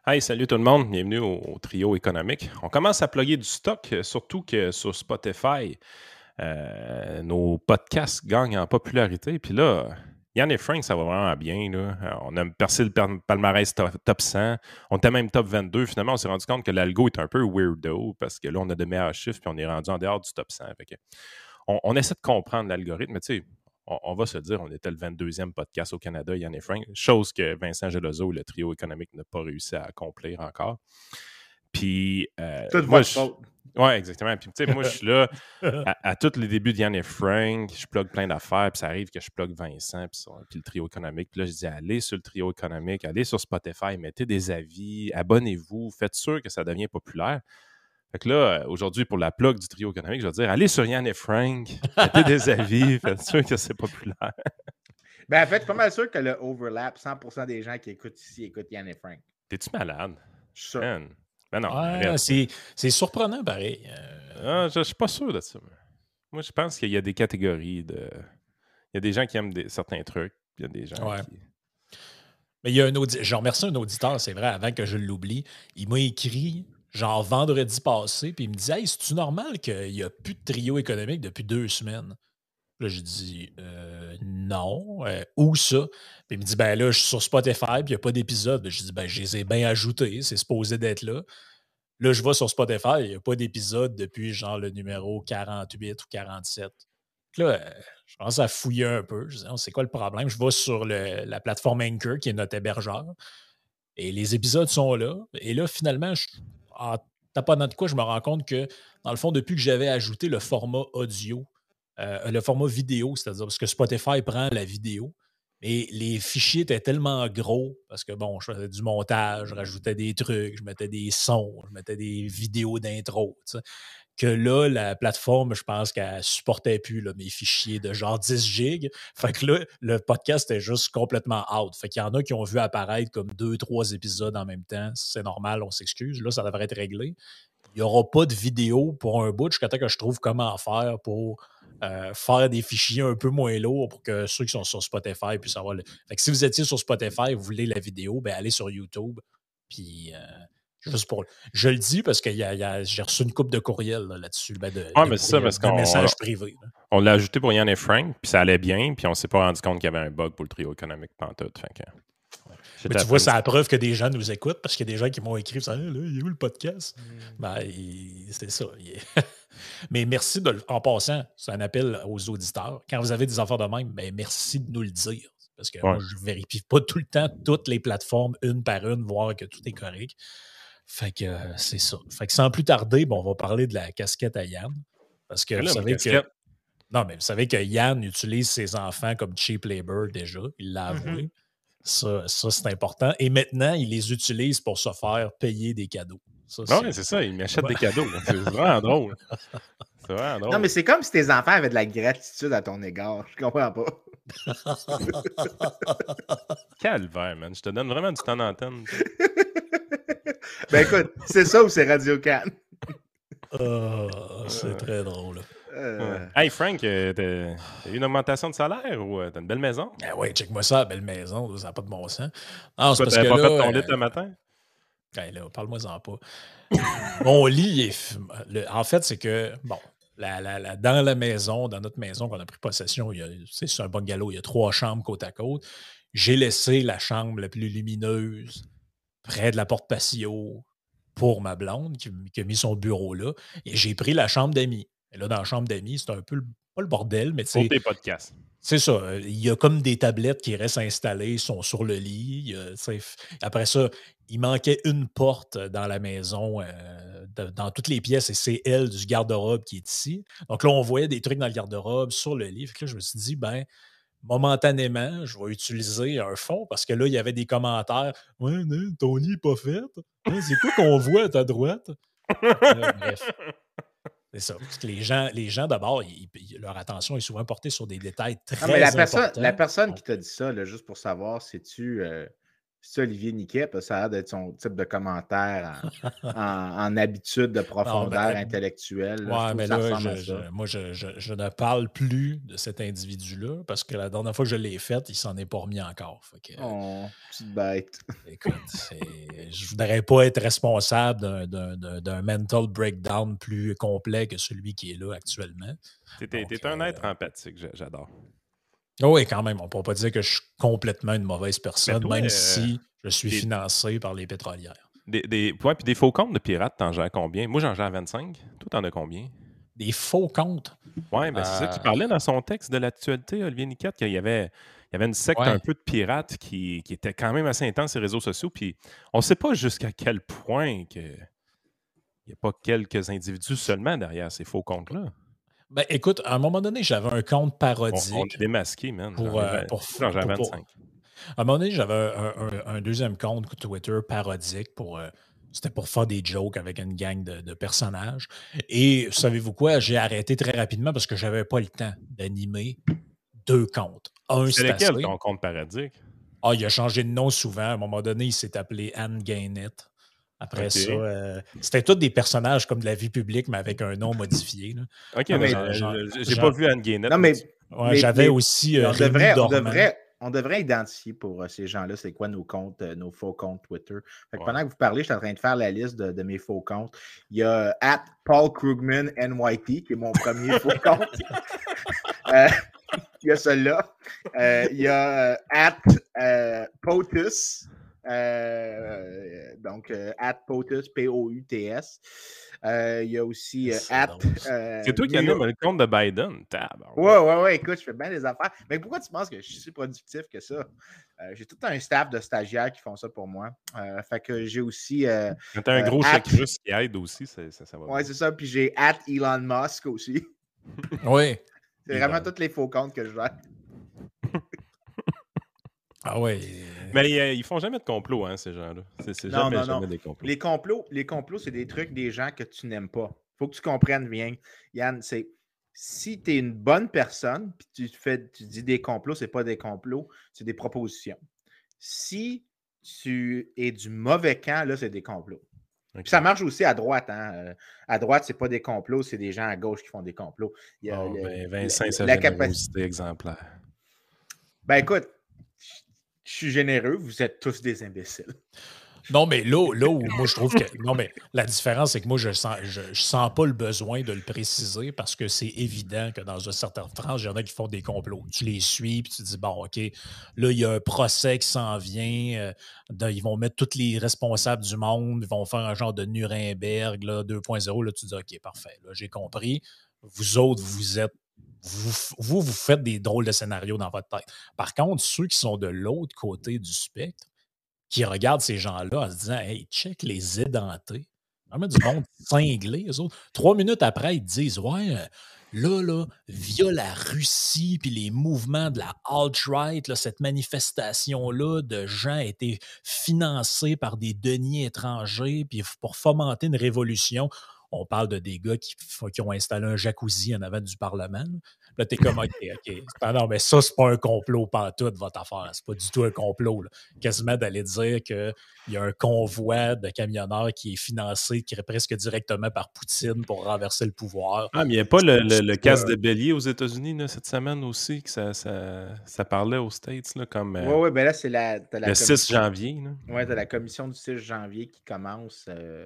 Hey, salut tout le monde, bienvenue au Trio économique. On commence à plugger du stock, surtout que sur Spotify, nos podcasts gagnent en popularité. Puis là, Yann et Frank, ça va vraiment bien. Là. On a percé le palmarès top 100. On était même top 22. Finalement, on s'est rendu compte que l'algo est un peu weirdo parce que là, on a de meilleurs chiffres puis on est rendu en dehors du top 100. Fait que on essaie de comprendre l'algorithme, mais tu sais, on va se dire, on était le 22e podcast au Canada, Yann et Frank, chose que Vincent Gelozo et le trio économique n'a pas réussi à accomplir encore. Puis, Toute moi, votre faute. ouais, exactement. Puis, tu sais, moi, je suis là à tous les débuts de Yann et Frank, je plug plein d'affaires, puis ça arrive que je plug Vincent, puis le trio économique. Puis là, je dis, allez sur le trio économique, allez sur Spotify, mettez des avis, abonnez-vous, faites sûr que ça devient populaire. Fait que là, aujourd'hui, pour la plug du trio économique, je vais dire, allez sur Yann et Frank, mettez des avis, faites sûr que c'est populaire. Ben, en fait, je suis pas mal sûr que le overlap, 100% des gens qui écoutent ici écoutent Yann et Frank. T'es-tu malade? Je suis sûr. Man. Ben non, Ouais, arrête. c'est surprenant, pareil. Je suis pas sûr de ça. Moi, je pense qu'il y a des catégories de... Il y a des gens qui aiment certains trucs, puis il y a des gens Ouais. qui... Mais il y a je remercie un auditeur, c'est vrai, avant que je l'oublie. Il m'a écrit, genre vendredi passé, puis il me dit Hey, c'est-tu normal qu'il n'y a plus de trio économique depuis 2 semaines? Là, j'ai dit non. Où ça? Puis il me dit ben là, je suis sur Spotify, puis il n'y a pas d'épisode. J'ai dit ben, je les ai bien ajoutés, c'est supposé d'être là. Là, je vais sur Spotify, il n'y a pas d'épisode depuis genre le numéro 48 ou 47. Puis là, je commence à fouiller un peu. Je dis, oh, c'est quoi le problème? Je vais sur la plateforme Anchor, qui est notre hébergeur, et les épisodes sont là. Et là, finalement, en tapant de quoi, je me rends compte que, dans le fond, depuis que j'avais ajouté le format audio, le format vidéo, c'est-à-dire parce que Spotify prend la vidéo, et les fichiers étaient tellement gros, parce que, bon, je faisais du montage, je rajoutais des trucs, je mettais des sons, je mettais des vidéos d'intro, tu sais, que là, la plateforme, je pense qu'elle supportait plus là, mes fichiers de genre 10 gigs. Fait que là, le podcast est juste complètement out. Fait qu'il y en a qui ont vu apparaître comme 2, 3 épisodes en même temps. C'est normal, on s'excuse. Là, ça devrait être réglé. Il n'y aura pas de vidéo pour un bout jusqu'à temps que je trouve comment faire pour faire des fichiers un peu moins lourds pour que ceux qui sont sur Spotify puissent avoir le... Fait que si vous étiez sur Spotify et vous voulez la vidéo, ben allez sur YouTube. Puis juste pour... Je le dis parce que j'ai reçu une couple de courriels là-dessus, mais c'est ça, parce de qu'on messages privés. Là. on l'a ajouté pour Yann et Frank, puis ça allait bien, puis on s'est pas rendu compte qu'il y avait un bug pour le trio économique pantoute. Fait que... Mais tu vois, c'est la preuve que des gens nous écoutent parce qu'il y a des gens qui m'ont écrit ça, là, il est où le podcast? Ben, c'est ça. Mais merci en passant, c'est un appel aux auditeurs. Quand vous avez des affaires de même, ben merci de nous le dire. Parce que moi, je ne vérifie pas tout le temps toutes les plateformes, une par une, voir que tout est correct. Fait que c'est ça. Fait que sans plus tarder, on va parler de la casquette à Yann. Parce que vous savez que. Non, mais vous savez que Yann utilise ses enfants comme cheap labor déjà. Il l'a avoué. Ça, c'est important. Et maintenant, il les utilise pour se faire payer des cadeaux. Oui, c'est ça. Il m'achète des cadeaux. C'est vraiment drôle. C'est vraiment drôle. Non, mais c'est comme si tes enfants avaient de la gratitude à ton égard. Je comprends pas. Calvaire, man. Je te donne vraiment du temps d'antenne. Ben écoute, c'est ça ou c'est Radio-Can? C'est très drôle. Hey Frank, t'as eu une augmentation de salaire ou t'as une belle maison? Ben oui, check-moi ça, la belle maison, ça n'a pas de bon sens. Ah, c'est parce que pas là, fait ton lit le matin? Là, parle-moi-en pas. Mon lit en fait, c'est que, bon, dans la maison, dans notre maison qu'on a pris possession, c'est un bungalow, il y a 3 chambres côte à côte. J'ai laissé la chambre la plus lumineuse près de la porte patio pour ma blonde qui a mis son bureau là. Et j'ai pris la chambre d'amis. Et là, dans la chambre d'amis, c'est un peu pas le bordel, mais tu sais. Pour tes podcasts. C'est ça. Il y a comme des tablettes qui restent installées, sont sur le lit. Après ça, il manquait une porte dans la maison, dans toutes les pièces, et c'est elle du garde-robe qui est ici. Donc là, on voyait des trucs dans le garde-robe, sur le lit. Fait que là, je me suis dit, ben, momentanément, je vais utiliser un fond parce que là, il y avait des commentaires. Ouais, non, ton lit n'est pas fait. C'est quoi qu'on voit à ta droite? Bref. C'est ça. Parce que les gens d'abord, leur attention est souvent portée sur des détails très importants. La personne qui t'a dit ça, là, juste pour savoir, c'est-tu C'est Olivier Niquet, parce que ça a l'air d'être son type de commentaire en habitude de Non, profondeur intellectuelle. Là. Je ouais, trouve mais que ça là, ressemble à ça. moi, je ne parle plus de cet individu-là parce que la dernière fois que je l'ai fait, il s'en est pas remis encore. Fait que, Oh, petite bête. écoute, je voudrais pas être responsable d'un mental breakdown plus complet que celui qui est là actuellement. T'es un être empathique, j'adore. Oh oui, quand même, on ne peut pas dire que je suis complètement une mauvaise Mais personne, toi, même si je suis des- financé par les pétrolières. ouais, puis des faux comptes de pirates, t'en gères combien? Moi, j'en gère 25. Toi, t'en as combien? Des faux comptes. Oui, ben c'est ça qu'il parlait dans son texte de l'actualité, Olivier Niquette, qu'il y avait une secte un Ouais. peu de pirates qui était quand même assez intense sur les réseaux sociaux. Puis on ne sait pas jusqu'à quel point il n'y a pas quelques individus seulement derrière ces faux comptes-là. Ben, écoute, à un moment donné, j'avais un compte On parodique est démasqué, man. J'en gère 25. À un moment donné, j'avais un deuxième compte Twitter parodique c'était pour faire des jokes avec une gang de personnages. Et savez-vous quoi? J'ai arrêté très rapidement parce que j'avais pas le temps d'animer deux comptes. Un, C'est c'est lequel assez. ton compte parodique? Ah, il a changé de nom souvent. À un moment donné, il s'est appelé Anne Gainett. Après OK. ça, c'était tous des personnages comme de la vie publique, mais avec un nom modifié. Là. OK, Non, mais Genre- j'ai pas vu Anne Guénette. Non, mais j'avais aussi on Rémi Dormand. on devrait identifier pour ces gens-là, c'est quoi nos comptes, nos faux comptes Twitter. Fait que Ouais. pendant que vous parlez, je suis en train de faire la liste de mes faux comptes. Il y a Paul Krugman NYT, qui est mon premier faux compte. Il y a celui-là. Il y a POTUS. Donc, POTUS, P-O-U-T-S. Il y a aussi C'est toi qui anime le compte de Biden. Ouais, écoute, je fais bien des affaires. Mais pourquoi tu penses que je suis si productif que ça? J'ai tout un staff de stagiaires qui font ça pour moi. Fait que j'ai aussi. Quand t'as un gros chèque russe qui aide aussi, ça va. Ouais, c'est ça. Puis j'ai Elon Musk aussi. Oui. C'est vraiment tous les faux comptes que je gère. Ah oui. Mais ils font jamais de complot, hein, ces gens-là. C'est jamais des complots. Les complots, c'est des trucs des gens que tu n'aimes pas. Faut que tu comprennes bien. Yann, c'est si tu es une bonne personne, puis tu dis des complots, c'est pas des complots, c'est des propositions. Si tu es du mauvais camp, là, c'est des complots. Okay. Puis ça marche aussi à droite. Hein? À droite, c'est pas des complots, c'est des gens à gauche qui font des complots. Vincent, sa générosité exemplaire. Ben écoute, je suis généreux, vous êtes tous des imbéciles. Non, mais là où moi je trouve que. Non, mais la différence, c'est que moi, je sens pas le besoin de le préciser parce que c'est évident que dans un certain tranche, il y en a qui font des complots. Tu les suis, puis tu te dis, bon, OK, là, il y a un procès qui s'en vient. Ils vont mettre tous les responsables du monde, ils vont faire un genre de Nuremberg là, 2.0. Là, tu dis, OK, parfait, là, j'ai compris. Vous autres, vous faites des drôles de scénarios dans votre tête. Par contre, ceux qui sont de l'autre côté du spectre, qui regardent ces gens-là en se disant, hey, check les édentés. Vraiment du monde cinglé, eux autres. 3 minutes après, ils te disent, ouais, là, via la Russie puis les mouvements de la alt-right, là, cette manifestation-là de gens a été financés par des deniers étrangers puis pour fomenter une révolution. On parle de des gars qui ont installé un jacuzzi en avant du Parlement. Là, t'es comme, OK. Non, mais ça, c'est pas un complot pantoute, votre affaire. C'est pas du tout un complot. Là. Quasiment d'aller dire qu'il y a un convoi de camionneurs qui est financé qui est presque directement par Poutine pour renverser le pouvoir. Ah, mais il n'y a pas le casse de bélier aux États-Unis là, cette semaine aussi, que ça parlait aux States, là, comme oui, ben là, c'est le 6 janvier. Oui, t'as la commission du 6 janvier qui commence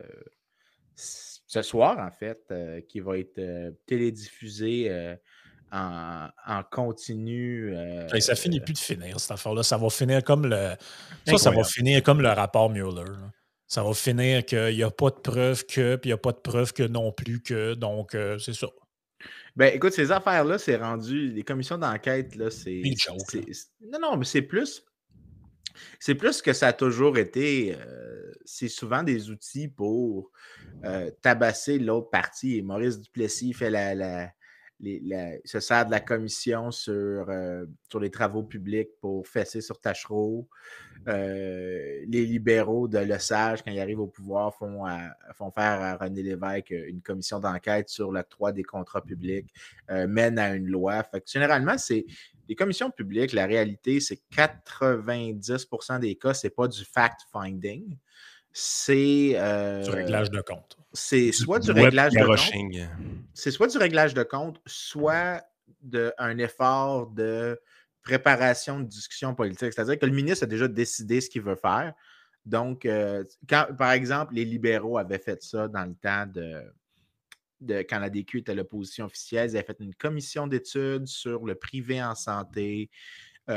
ce soir, en fait, qui va être télédiffusée en continu. Ça finit plus de finir, cette affaire-là. Ça va finir comme ça va finir comme le rapport Mueller. Là. Ça va finir qu'il n'y a pas de preuve que, puis il n'y a pas de preuve que non plus que. Donc, c'est ça. Ben, écoute, ces affaires-là, c'est rendu. Les commissions d'enquête, là, c'est. Non, mais c'est plus. C'est plus que ça a toujours été. C'est souvent des outils pour tabasser l'autre partie. Et Maurice Duplessis fait se sert de la commission sur les travaux publics pour fesser sur Tachereau. Les libéraux de Lesage, quand ils arrivent au pouvoir, font faire à René Lévesque une commission d'enquête sur l'octroi des contrats publics, mènent à une loi. Fait que, généralement, c'est les commissions publiques, la réalité, c'est que 90% des cas, ce n'est pas du fact-finding. C'est du réglage de compte. C'est soit du réglage de compte. C'est soit du réglage de compte, soit un effort de préparation de discussion politique. C'est-à-dire que le ministre a déjà décidé ce qu'il veut faire. Donc, par exemple, les libéraux avaient fait ça dans le temps quand la DQ était l'opposition officielle, ils avaient fait une commission d'études sur le privé en santé. On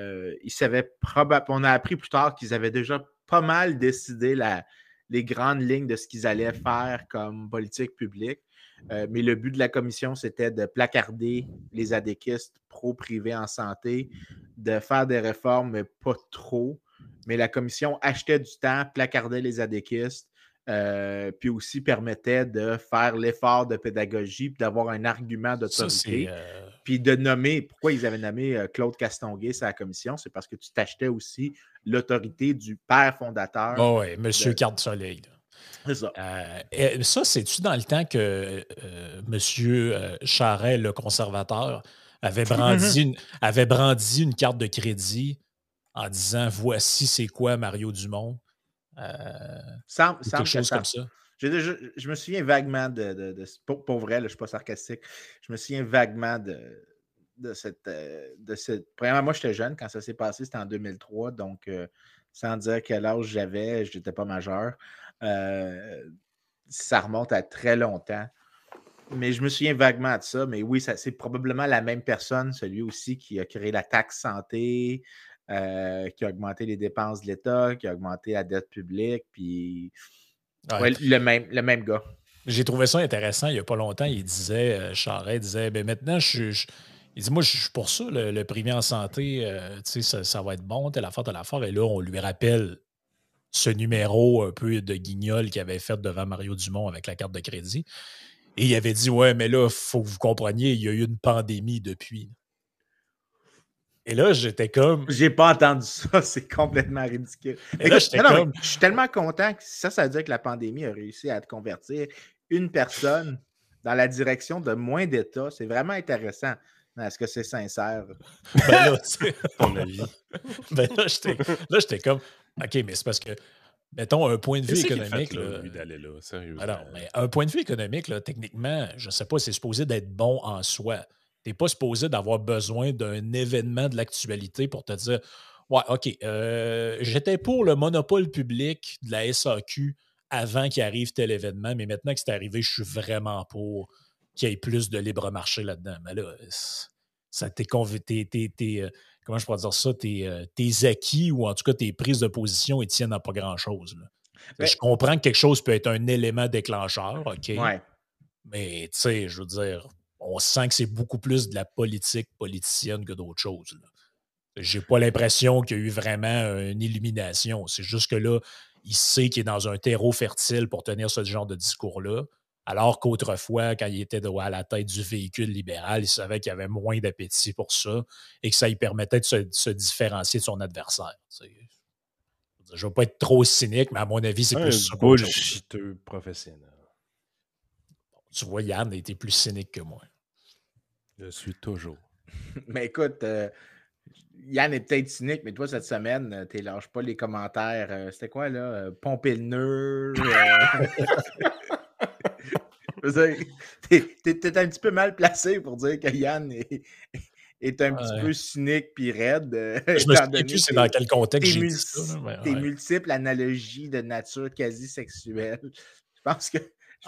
a appris plus tard qu'ils avaient déjà pas mal décidé les grandes lignes de ce qu'ils allaient faire comme politique publique. Mais le but de la commission, c'était de placarder les adéquistes pro-privé en santé, de faire des réformes, mais pas trop. Mais la commission achetait du temps, placardait les adéquistes, puis aussi permettait de faire l'effort de pédagogie, puis d'avoir un argument d'autorité. Puis de nommer, pourquoi ils avaient nommé Claude Castonguay sur la commission, c'est parce que tu t'achetais aussi l'autorité du père fondateur. Oh oui, M. Carte-Soleil. C'est ça. Ça, c'est-tu dans le temps que M. Charest, le conservateur, avait brandi une carte de crédit en disant « Voici c'est quoi Mario Dumont ». Quelque chose comme ça. Je me souviens vaguement pour vrai, là, je ne suis pas sarcastique, je me souviens vaguement de cette. Premièrement, moi, j'étais jeune quand ça s'est passé, c'était en 2003, donc sans dire quel âge j'avais, je n'étais pas majeur. Ça remonte à très longtemps. Mais je me souviens vaguement de ça. Mais oui, c'est probablement la même personne, celui aussi qui a créé la taxe santé, qui a augmenté les dépenses de l'État, qui a augmenté la dette publique, puis le même gars. J'ai trouvé ça intéressant. Il n'y a pas longtemps, Charest disait, ben maintenant, il dit, moi, je suis pour ça, le privé en santé, ça va être bon, telle affaire. Et là, on lui rappelle ce numéro un peu de guignol qu'il avait fait devant Mario Dumont avec la carte de crédit. Et il avait dit, ouais, mais là, il faut que vous compreniez, il y a eu une pandémie depuis. Et là, j'étais comme... J'ai pas entendu ça, c'est complètement ridicule. Je suis tellement content que ça veut dire que la pandémie a réussi à te convertir une personne dans la direction de moins d'État. C'est vraiment intéressant. Est-ce que c'est sincère? Ben là, ton avis. Ben là, j'étais comme... OK, mais c'est parce que, mettons, un point de vue économique... lui d'aller là, sérieusement. Alors, mais un point de vue économique, là, techniquement, je ne sais pas, c'est supposé d'être bon en soi. Tu n'es pas supposé d'avoir besoin d'un événement de l'actualité pour te dire « Ouais, OK, j'étais pour le monopole public de la SAQ avant qu'il arrive tel événement, mais maintenant que c'est arrivé, je suis vraiment pour qu'il y ait plus de libre marché là-dedans. » Mais là, ça comment je pourrais dire ça? Tes acquis ou en tout cas tes prises de position, ils tiennent à pas grand-chose. Je comprends que quelque chose peut être un élément déclencheur, OK? Ouais. Mais tu sais, je veux dire, on sent que c'est beaucoup plus de la politique politicienne que d'autres choses. J'ai pas l'impression qu'il y a eu vraiment une illumination. C'est juste que là, il sait qu'il est dans un terreau fertile pour tenir ce genre de discours-là. Alors qu'autrefois, quand il était à la tête du véhicule libéral, il savait qu'il y avait moins d'appétit pour ça et que ça lui permettait de se différencier de son adversaire. Je ne veux pas être trop cynique, mais à mon avis, c'est plus ça. Bullshiteux professionnel. Tu vois, Yann a été plus cynique que moi. Je suis toujours. Mais écoute, Yann est peut-être cynique, mais toi, cette semaine, tu lâches pas les commentaires. C'était quoi, là? Pomper le nœud. T'es un petit peu mal placé pour dire que Yann est un petit peu cynique puis raide. Je me souviens plus c'est dans quel contexte j'ai dit ça. Tes multiples analogies de nature quasi sexuelle. Je pense que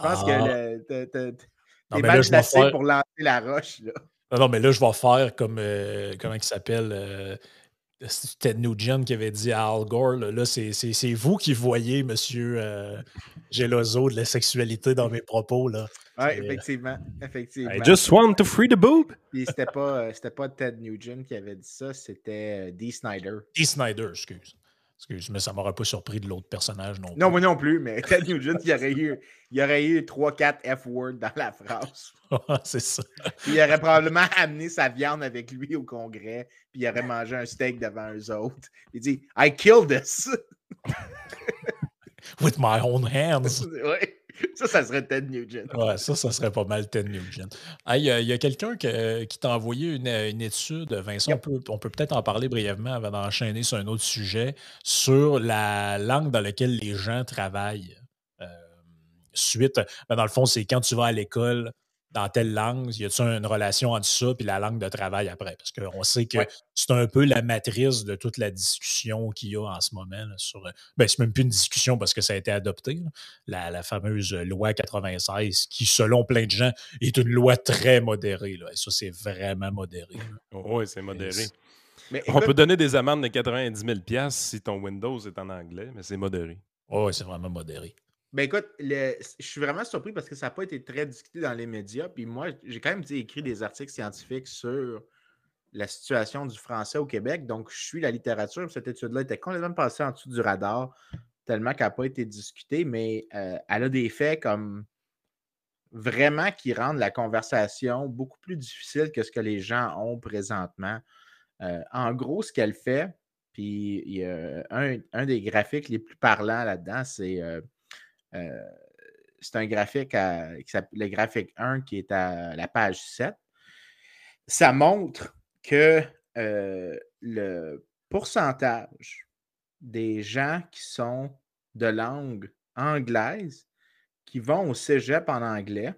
t'es mal placé pour lancer la roche. Là. Non, mais là, je vais faire comme comment il s'appelle Ted Nugent qui avait dit à Al Gore, là c'est vous qui voyez, monsieur Geloso, de la sexualité dans mes propos. Oui, effectivement. I just want to free the boob. Puis c'était pas Ted Nugent qui avait dit ça, c'était Dee Snider. Dee Snider, excuse, mais ça ne m'aurait pas surpris de l'autre personnage non plus. Non, moi non plus, mais Ted Nugent, il y aurait eu 3-4 F-words dans la phrase. C'est ça. Puis il aurait probablement amené sa viande avec lui au congrès, puis il aurait mangé un steak devant eux autres. Il dit « I killed this! » With my own hands. Oui. Ça serait Ted Nugent. Ouais, ça serait pas mal Ted Nugent. Il y a quelqu'un qui t'a envoyé une étude, Vincent, Yep. on peut peut-être en parler brièvement avant d'enchaîner sur un autre sujet, sur la langue dans laquelle les gens travaillent. Dans le fond, c'est quand tu vas à l'école, dans telle langue, y a-t-il une relation entre ça et la langue de travail après? Parce qu'on sait que c'est un peu la matrice de toute la discussion qu'il y a en ce moment là, sur. C'est même plus une discussion parce que ça a été adopté, la fameuse loi 96, qui, selon plein de gens, est une loi très modérée. Là. Et ça, c'est vraiment modéré. Oui, c'est modéré. Mais on peut donner des amendes de 90 000 $ si ton Windows est en anglais, mais c'est modéré. Oui, c'est vraiment modéré. Ben écoute, je suis vraiment surpris parce que ça n'a pas été très discuté dans les médias. Puis moi, j'ai quand même écrit des articles scientifiques sur la situation du français au Québec. Donc, je suis la littérature. Cette étude-là était complètement passée en dessous du radar, tellement qu'elle n'a pas été discutée, mais elle a des faits comme vraiment qui rendent la conversation beaucoup plus difficile que ce que les gens ont présentement. En gros, ce qu'elle fait, puis il y a un des graphiques les plus parlants là-dedans, c'est un graphique qui s'appelle le graphique 1 qui est à la page 7. Ça montre que le pourcentage des gens qui sont de langue anglaise qui vont au cégep en anglais,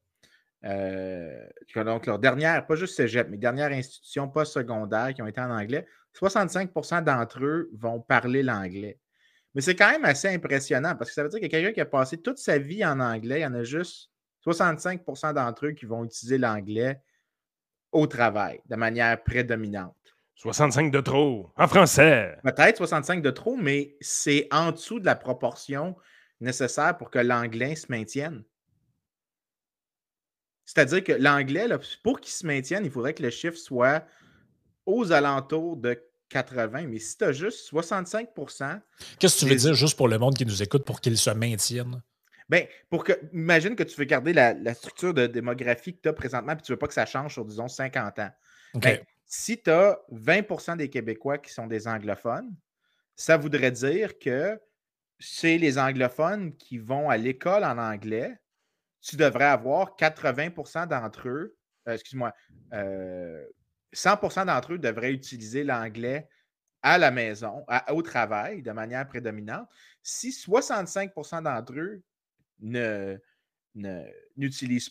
donc leur dernière, pas juste cégep, mais dernière institution postsecondaire qui ont été en anglais, 65% d'entre eux vont parler l'anglais. Mais c'est quand même assez impressionnant parce que ça veut dire que quelqu'un qui a passé toute sa vie en anglais, il y en a juste 65% d'entre eux qui vont utiliser l'anglais au travail de manière prédominante. 65 de trop, en français. Peut-être 65 de trop, mais c'est en dessous de la proportion nécessaire pour que l'anglais se maintienne. C'est-à-dire que l'anglais, là, pour qu'il se maintienne, il faudrait que le chiffre soit aux alentours de 80. Mais si tu as juste 65%. Qu'est-ce que tu veux dire juste pour le monde qui nous écoute pour qu'il se maintienne? Bien, imagine que tu veux garder la structure de démographie que tu as présentement, puis tu ne veux pas que ça change sur, disons, 50 ans. Okay. Bien, si tu as 20% des Québécois qui sont des anglophones, ça voudrait dire que c'est les anglophones qui vont à l'école en anglais. Tu devrais avoir 80% d'entre eux, 100% d'entre eux devraient utiliser l'anglais à la maison, au travail, de manière prédominante. Si 65% d'entre eux utilisent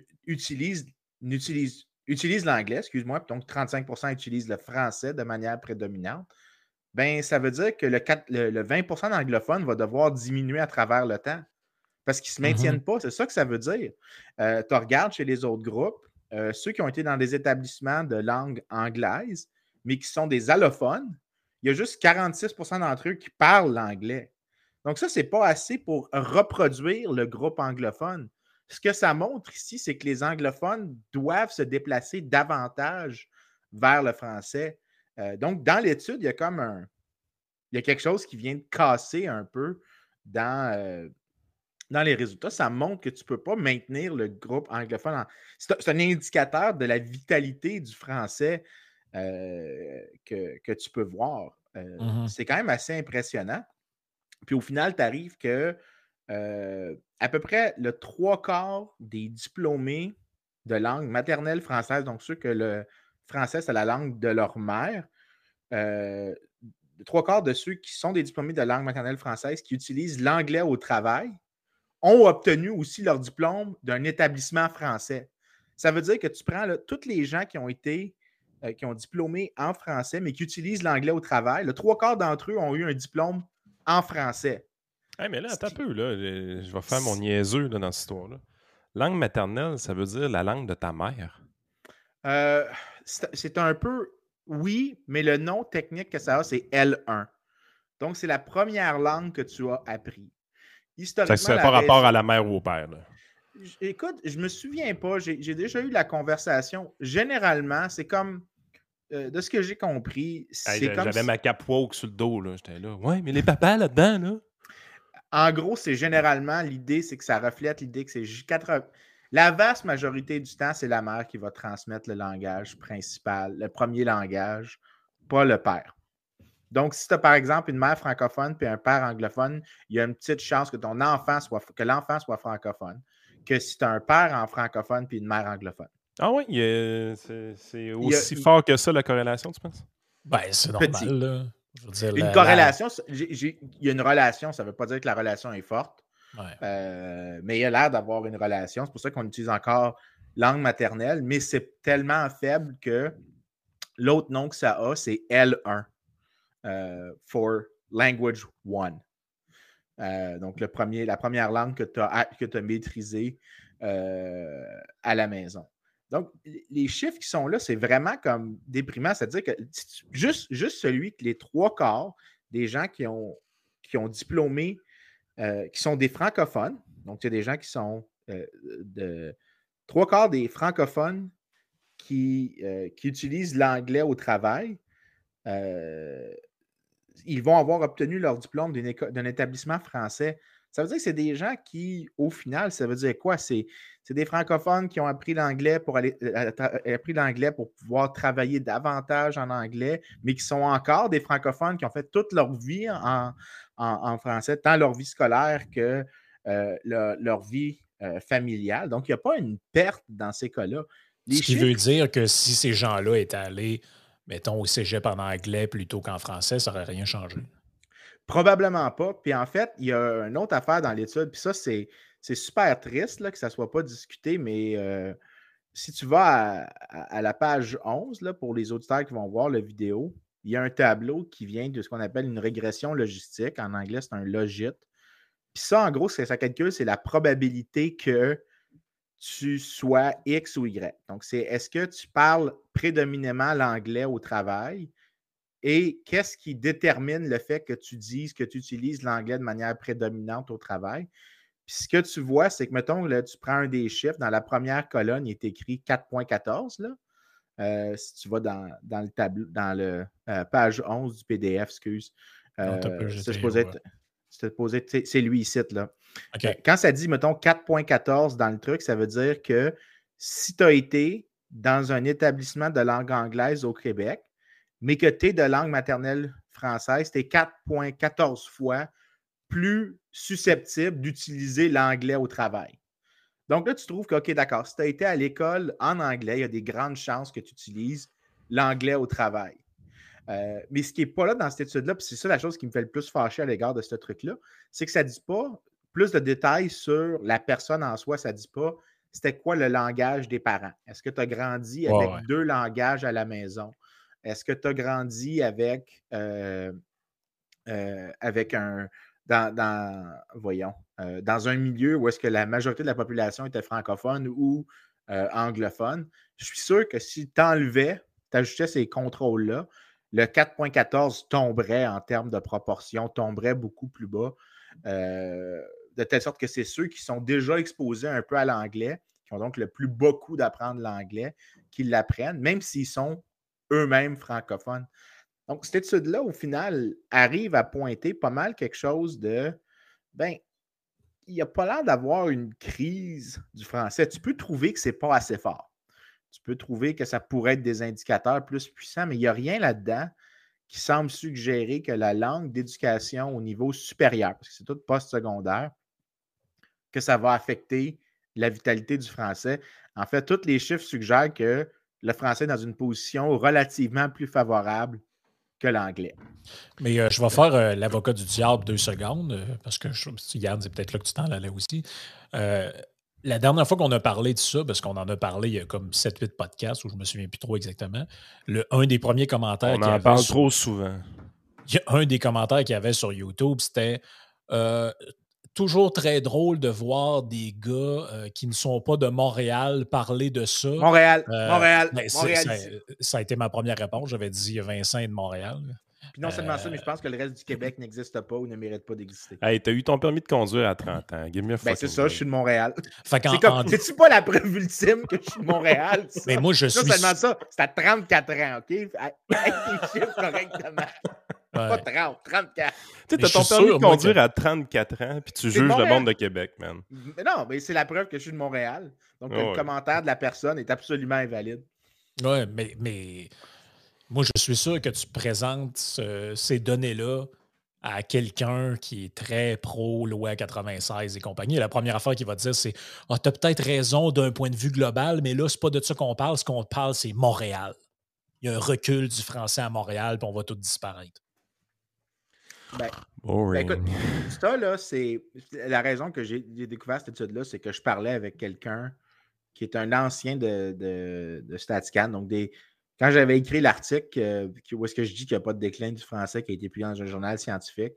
l'anglais, excuse-moi, donc 35% utilisent le français de manière prédominante, ben ça veut dire que le 20% d'anglophones va devoir diminuer à travers le temps parce qu'ils ne se maintiennent pas. C'est ça que ça veut dire. Tu regardes chez les autres groupes, ceux qui ont été dans des établissements de langue anglaise, mais qui sont des allophones, il y a juste 46% d'entre eux qui parlent l'anglais. Donc ça, ce n'est pas assez pour reproduire le groupe anglophone. Ce que ça montre ici, c'est que les anglophones doivent se déplacer davantage vers le français. Donc, dans l'étude, il y a il y a quelque chose qui vient de casser un peu dans les résultats. Ça montre que tu ne peux pas maintenir le groupe anglophone. C'est un indicateur de la vitalité du français que tu peux voir. C'est quand même assez impressionnant. Puis au final, tu arrives que à peu près le 3/4 des diplômés de langue maternelle française, donc ceux que le français, c'est la langue de leur mère, le 3/4 de ceux qui sont des diplômés de langue maternelle française qui utilisent l'anglais au travail ont obtenu aussi leur diplôme d'un établissement français. Ça veut dire que tu prends tous les gens qui ont diplômé en français, mais qui utilisent l'anglais au travail, le 3/4 d'entre eux ont eu un diplôme en français. Hey, mais là, attends un peu, là. Je vais faire mon niaiseux là, dans cette histoire-là. Langue maternelle, ça veut dire la langue de ta mère? C'est un peu, oui, mais le nom technique que ça a, c'est L1. Donc, c'est la première langue que tu as appris. Historiquement, ça ne fait pas rapport à la mère ou au père. Là. Écoute, je ne me souviens pas. J'ai déjà eu la conversation. Généralement, c'est comme, de ce que j'ai compris, c'est comme... J'avais ma cape woke sur le dos. Là. J'étais là. Ouais, mais les papas là-dedans, là... En gros, c'est généralement, l'idée, c'est que ça reflète l'idée que c'est 80... La vaste majorité du temps, c'est la mère qui va transmettre le langage principal, le premier langage, pas le père. Donc, si tu as par exemple une mère francophone puis un père anglophone, il y a une petite chance que l'enfant soit francophone que si tu as un père en francophone puis une mère anglophone. Ah oui, c'est aussi fort que ça, la corrélation, tu penses? Ben, c'est normal, là. Je veux dire, une corrélation, il y a une relation, ça ne veut pas dire que la relation est forte, mais il y a l'air d'avoir une relation. C'est pour ça qu'on utilise encore langue maternelle, mais c'est tellement faible que l'autre nom que ça a, c'est L1, for Language 1. Donc, la première langue que tu as maîtrisée à la maison. Donc, les chiffres qui sont là, c'est vraiment comme déprimant. C'est-à-dire que juste celui que les 3/4 des gens qui ont diplômé, qui sont des francophones, donc il y a des gens qui sont 3/4 des francophones qui utilisent l'anglais au travail, ils vont avoir obtenu leur diplôme d'un établissement français. Ça veut dire que c'est des gens qui, au final, ça veut dire quoi? C'est des francophones qui ont appris l'anglais pour pouvoir travailler davantage en anglais, mais qui sont encore des francophones qui ont fait toute leur vie en français, tant leur vie scolaire que leur vie familiale. Donc, il n'y a pas une perte dans ces cas-là. Ce qui veut dire que si ces gens-là étaient allés, mettons, au cégep en anglais plutôt qu'en français, ça n'aurait rien changé. Probablement pas. Puis en fait, il y a une autre affaire dans l'étude, puis ça, c'est super triste là, que ça ne soit pas discuté, mais si tu vas à la page 11, là, pour les auditeurs qui vont voir la vidéo, il y a un tableau qui vient de ce qu'on appelle une régression logistique. En anglais, c'est un logit. Puis ça, en gros, ce que ça calcule, c'est la probabilité que tu sois X ou Y. Donc, c'est est-ce que tu parles prédominamment l'anglais au travail et qu'est-ce qui détermine le fait que tu dises que tu utilises l'anglais de manière prédominante au travail. Puis ce que tu vois, c'est que, mettons, là, tu prends un des chiffres, dans la première colonne, il est écrit 4.14. Si tu vas dans le tableau, dans le page 11 du PDF, excuse. C'est lui ici, là. Okay. Quand ça dit, mettons, 4.14 dans le truc, ça veut dire que si tu as été dans un établissement de langue anglaise au Québec, mais que tu es de langue maternelle française, tu es 4.14 fois plus susceptible d'utiliser l'anglais au travail. Donc là, tu trouves que, OK, d'accord, si tu as été à l'école en anglais, il y a des grandes chances que tu utilises l'anglais au travail. Mais ce qui n'est pas là dans cette étude-là, puis c'est ça la chose qui me fait le plus fâcher à l'égard de ce truc-là, c'est que ça ne dit pas plus de détails sur la personne en soi, ça ne dit pas c'était quoi le langage des parents. Est-ce que tu as grandi avec 2 langages à la maison? Est-ce que tu as grandi avec un dans un milieu où est-ce que la majorité de la population était francophone ou anglophone? Je suis sûr que si tu enlevais, tu ajoutais ces contrôles-là, le 4.14 tomberait en termes de proportion, tomberait beaucoup plus bas, de telle sorte que c'est ceux qui sont déjà exposés un peu à l'anglais, qui ont donc le plus bas coût d'apprendre l'anglais, qui l'apprennent, même s'ils sont eux-mêmes francophones. Donc, cette étude-là, au final, arrive à pointer pas mal quelque chose de, il n'y a pas l'air d'avoir une crise du français. Tu peux trouver que ce n'est pas assez fort. Tu peux trouver que ça pourrait être des indicateurs plus puissants, mais il n'y a rien là-dedans qui semble suggérer que la langue d'éducation au niveau supérieur, parce que c'est tout post-secondaire, que ça va affecter la vitalité du français. En fait, tous les chiffres suggèrent que le français est dans une position relativement plus favorable que l'anglais. Mais je vais faire l'avocat du diable 2 secondes, parce que Yann, c'est peut-être là que tu t'en allais aussi. La dernière fois qu'on a parlé de ça, parce qu'on en a parlé il y a comme 7-8 podcasts, où je ne me souviens plus trop exactement, un des premiers commentaires... On en parle trop souvent. Il y a un des commentaires qu'il y avait sur YouTube, c'était toujours très drôle de voir des gars qui ne sont pas de Montréal parler de ça. Montréal. Ça a été ma première réponse. J'avais dit Vincent est de Montréal. Puis non seulement ça, mais je pense que le reste du Québec n'existe pas ou ne mérite pas d'exister. Hey, t'as eu ton permis de conduire à 30 ans. Give me a fucking c'est ça, je suis de Montréal. C'est-tu pas la preuve ultime que je suis de Montréal? Ça? Mais moi, je suis... Non seulement ça, c'est à 34 ans, OK? Avec tes chiffres correctement. Pas 30, 34. Tu sais, t'as ton permis de conduire à 34 ans, puis tu juges le monde de Québec, man. Mais non, mais c'est la preuve que je suis de Montréal. Donc, le commentaire de la personne est absolument invalide. Oui, mais Moi, je suis sûr que tu présentes ces données-là à quelqu'un qui est très pro-loi 96 et compagnie. La première affaire qu'il va te dire, c'est ah, tu as peut-être raison d'un point de vue global, mais là, c'est pas de ça qu'on parle. Ce qu'on parle, c'est Montréal. Il y a un recul du français à Montréal, puis on va tout disparaître. Écoute, ça, là, c'est la raison que j'ai découvert cette étude-là, c'est que je parlais avec quelqu'un qui est un ancien de Statican. Donc, quand j'avais écrit l'article où est-ce que je dis qu'il n'y a pas de déclin du français qui a été publié dans un journal scientifique,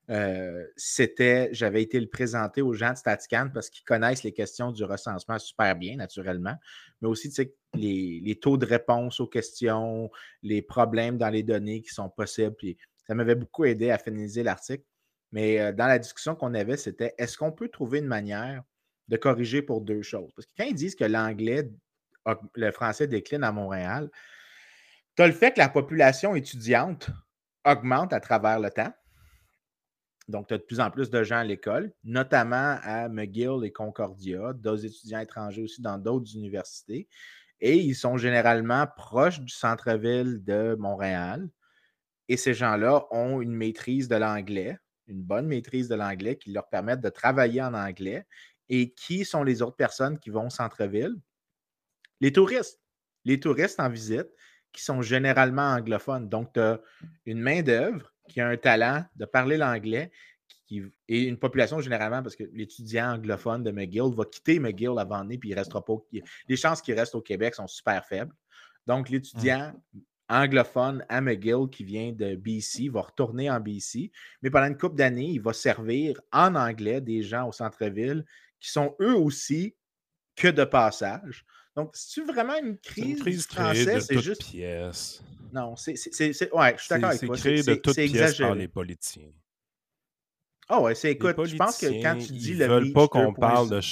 j'avais été le présenter aux gens de Statican parce qu'ils connaissent les questions du recensement super bien, naturellement, mais aussi, tu sais, les taux de réponse aux questions, les problèmes dans les données qui sont possibles, puis ça m'avait beaucoup aidé à finaliser l'article. Mais dans la discussion qu'on avait, c'était est-ce qu'on peut trouver une manière de corriger pour deux choses? Parce que quand ils disent que le français décline à Montréal, tu as le fait que la population étudiante augmente à travers le temps. Donc, tu as de plus en plus de gens à l'école, notamment à McGill et Concordia, d'autres étudiants étrangers aussi dans d'autres universités. Et ils sont généralement proches du centre-ville de Montréal. Et ces gens-là ont une maîtrise de l'anglais, une bonne maîtrise de l'anglais qui leur permettent de travailler en anglais. Et qui sont les autres personnes qui vont au centre-ville? Les touristes. Les touristes en visite qui sont généralement anglophones. Donc, tu as une main-d'œuvre qui a un talent de parler l'anglais et une population généralement, parce que l'étudiant anglophone de McGill va quitter McGill avant l'année puis il restera pas. Les chances qu'il reste au Québec sont super faibles. Donc, l'étudiant anglophone à McGill qui vient de BC va retourner en BC, mais pendant une couple d'années, il va servir en anglais des gens au centre-ville qui sont eux aussi que de passage. Donc, c'est-tu vraiment une crise du français? C'est juste pièce. Non, ouais, je suis d'accord avec toi. C'est créé de toutes pièces par les politiciens. Ah ouais, écoute, je pense que quand tu dis ils le veulent pas qu'on 2. parle de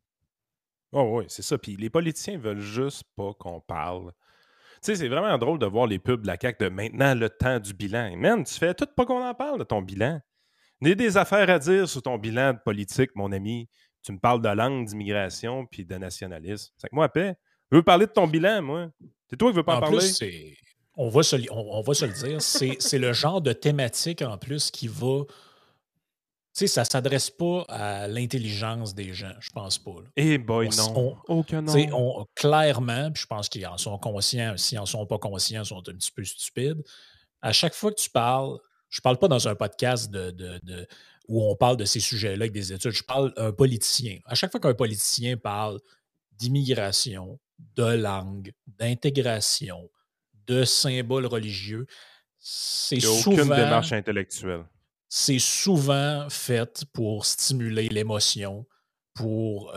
oh oui, c'est ça. Puis les politiciens veulent juste pas qu'on parle. Tu sais, c'est vraiment drôle de voir les pubs de la CAQ de maintenant le temps du bilan. Man, tu fais tout pas qu'on en parle de ton bilan. Il y a des affaires à dire sur ton bilan de politique, mon ami. Tu me parles de langue, d'immigration, puis de nationalisme. C'est que moi, paix. Je veux parler de ton bilan, moi. C'est toi qui veux pas en parler. Plus, on va se le dire, c'est le genre de thématique en plus qui va. Tu sais, ça ne s'adresse pas à l'intelligence des gens, je pense pas. Eh boy, non. Aucun non. Clairement, puis je pense qu'ils en sont conscients. S'ils n'en sont pas conscients, ils sont un petit peu stupides. À chaque fois que tu parles, je ne parle pas dans un podcast où on parle de ces sujets-là avec des études, je parle d'un politicien. À chaque fois qu'un politicien parle d'immigration, de langue, d'intégration, de symboles religieux, c'est souvent... Il n'y a aucune démarche intellectuelle. C'est souvent fait pour stimuler l'émotion, pour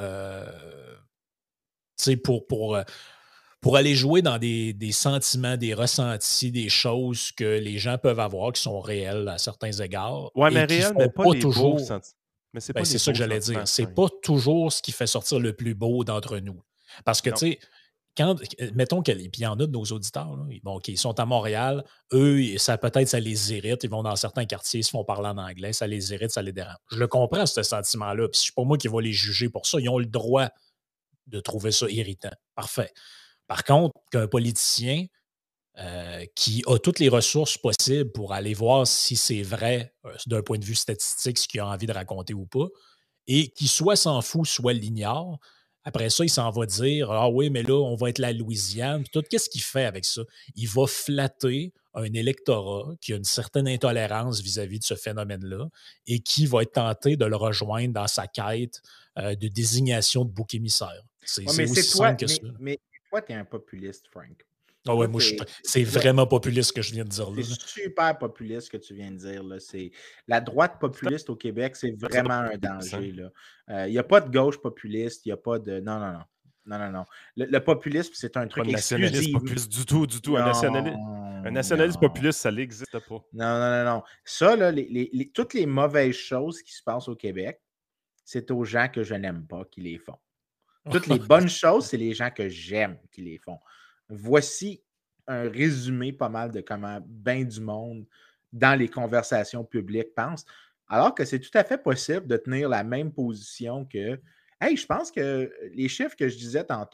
aller jouer dans des sentiments, des ressentis, des choses que les gens peuvent avoir qui sont réelles à certains égards. Oui, mais réels, mais pas les toujours. Mais c'est ça que j'allais dire. C'est pas toujours ce qui fait sortir le plus beau d'entre nous. Parce que, tu sais, mettons qu'il y en a de nos auditeurs, là, ils sont à Montréal, eux, ça les irrite, ils vont dans certains quartiers, ils se font parler en anglais, ça les irrite, ça les dérange. Je le comprends, ce sentiment-là, puis c'est pas moi qui vais les juger pour ça, ils ont le droit de trouver ça irritant. Parfait. Par contre, qu'un politicien qui a toutes les ressources possibles pour aller voir si c'est vrai d'un point de vue statistique, ce qu'il a envie de raconter ou pas, et qui soit s'en fout, soit l'ignore, après ça, il s'en va dire « Ah oui, mais là, on va être la Louisiane. » Qu'est-ce qu'il fait avec ça? Il va flatter un électorat qui a une certaine intolérance vis-à-vis de ce phénomène-là et qui va être tenté de le rejoindre dans sa quête de désignation de bouc émissaire. C'est aussi simple que ça. Mais toi, tu es un populiste, Frank. Ah ouais, moi, c'est vraiment populiste ce que je viens de dire là. C'est super populiste ce que tu viens de dire. Là. La droite populiste au Québec, c'est vraiment un danger. Il n'y a pas de gauche populiste, il n'y a pas de. Non. Le populisme, c'est un truc exclusif. Nationaliste populiste du tout. Un nationaliste populiste, ça n'existe pas. Non. Ça, là, toutes les mauvaises choses qui se passent au Québec, c'est aux gens que je n'aime pas qui les font. Toutes les bonnes choses, c'est les gens que j'aime qui les font. Voici un résumé pas mal de comment bien du monde dans les conversations publiques pense, alors que c'est tout à fait possible de tenir la même position que « Hey, je pense que les chiffres que je disais tantôt,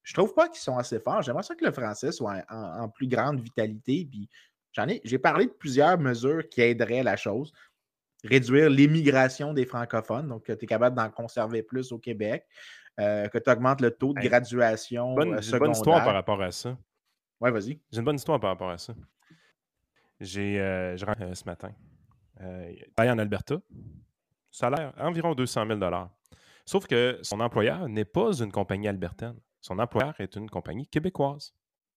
Je trouve pas qu'ils sont assez forts. J'aimerais ça que le français soit en plus grande vitalité. Puis j'ai parlé de plusieurs mesures qui aideraient la chose. Réduire l'émigration des francophones, donc que tu es capable d'en conserver plus au Québec, que tu augmentes le taux de graduation secondaire. J'ai une bonne histoire par rapport à ça. Oui, vas-y. J'ai une bonne histoire par rapport à ça. Je rentre ce matin. Il travaille en Alberta. Salaire environ 200 000 $. Sauf que son employeur n'est pas une compagnie albertaine. Son employeur est une compagnie québécoise.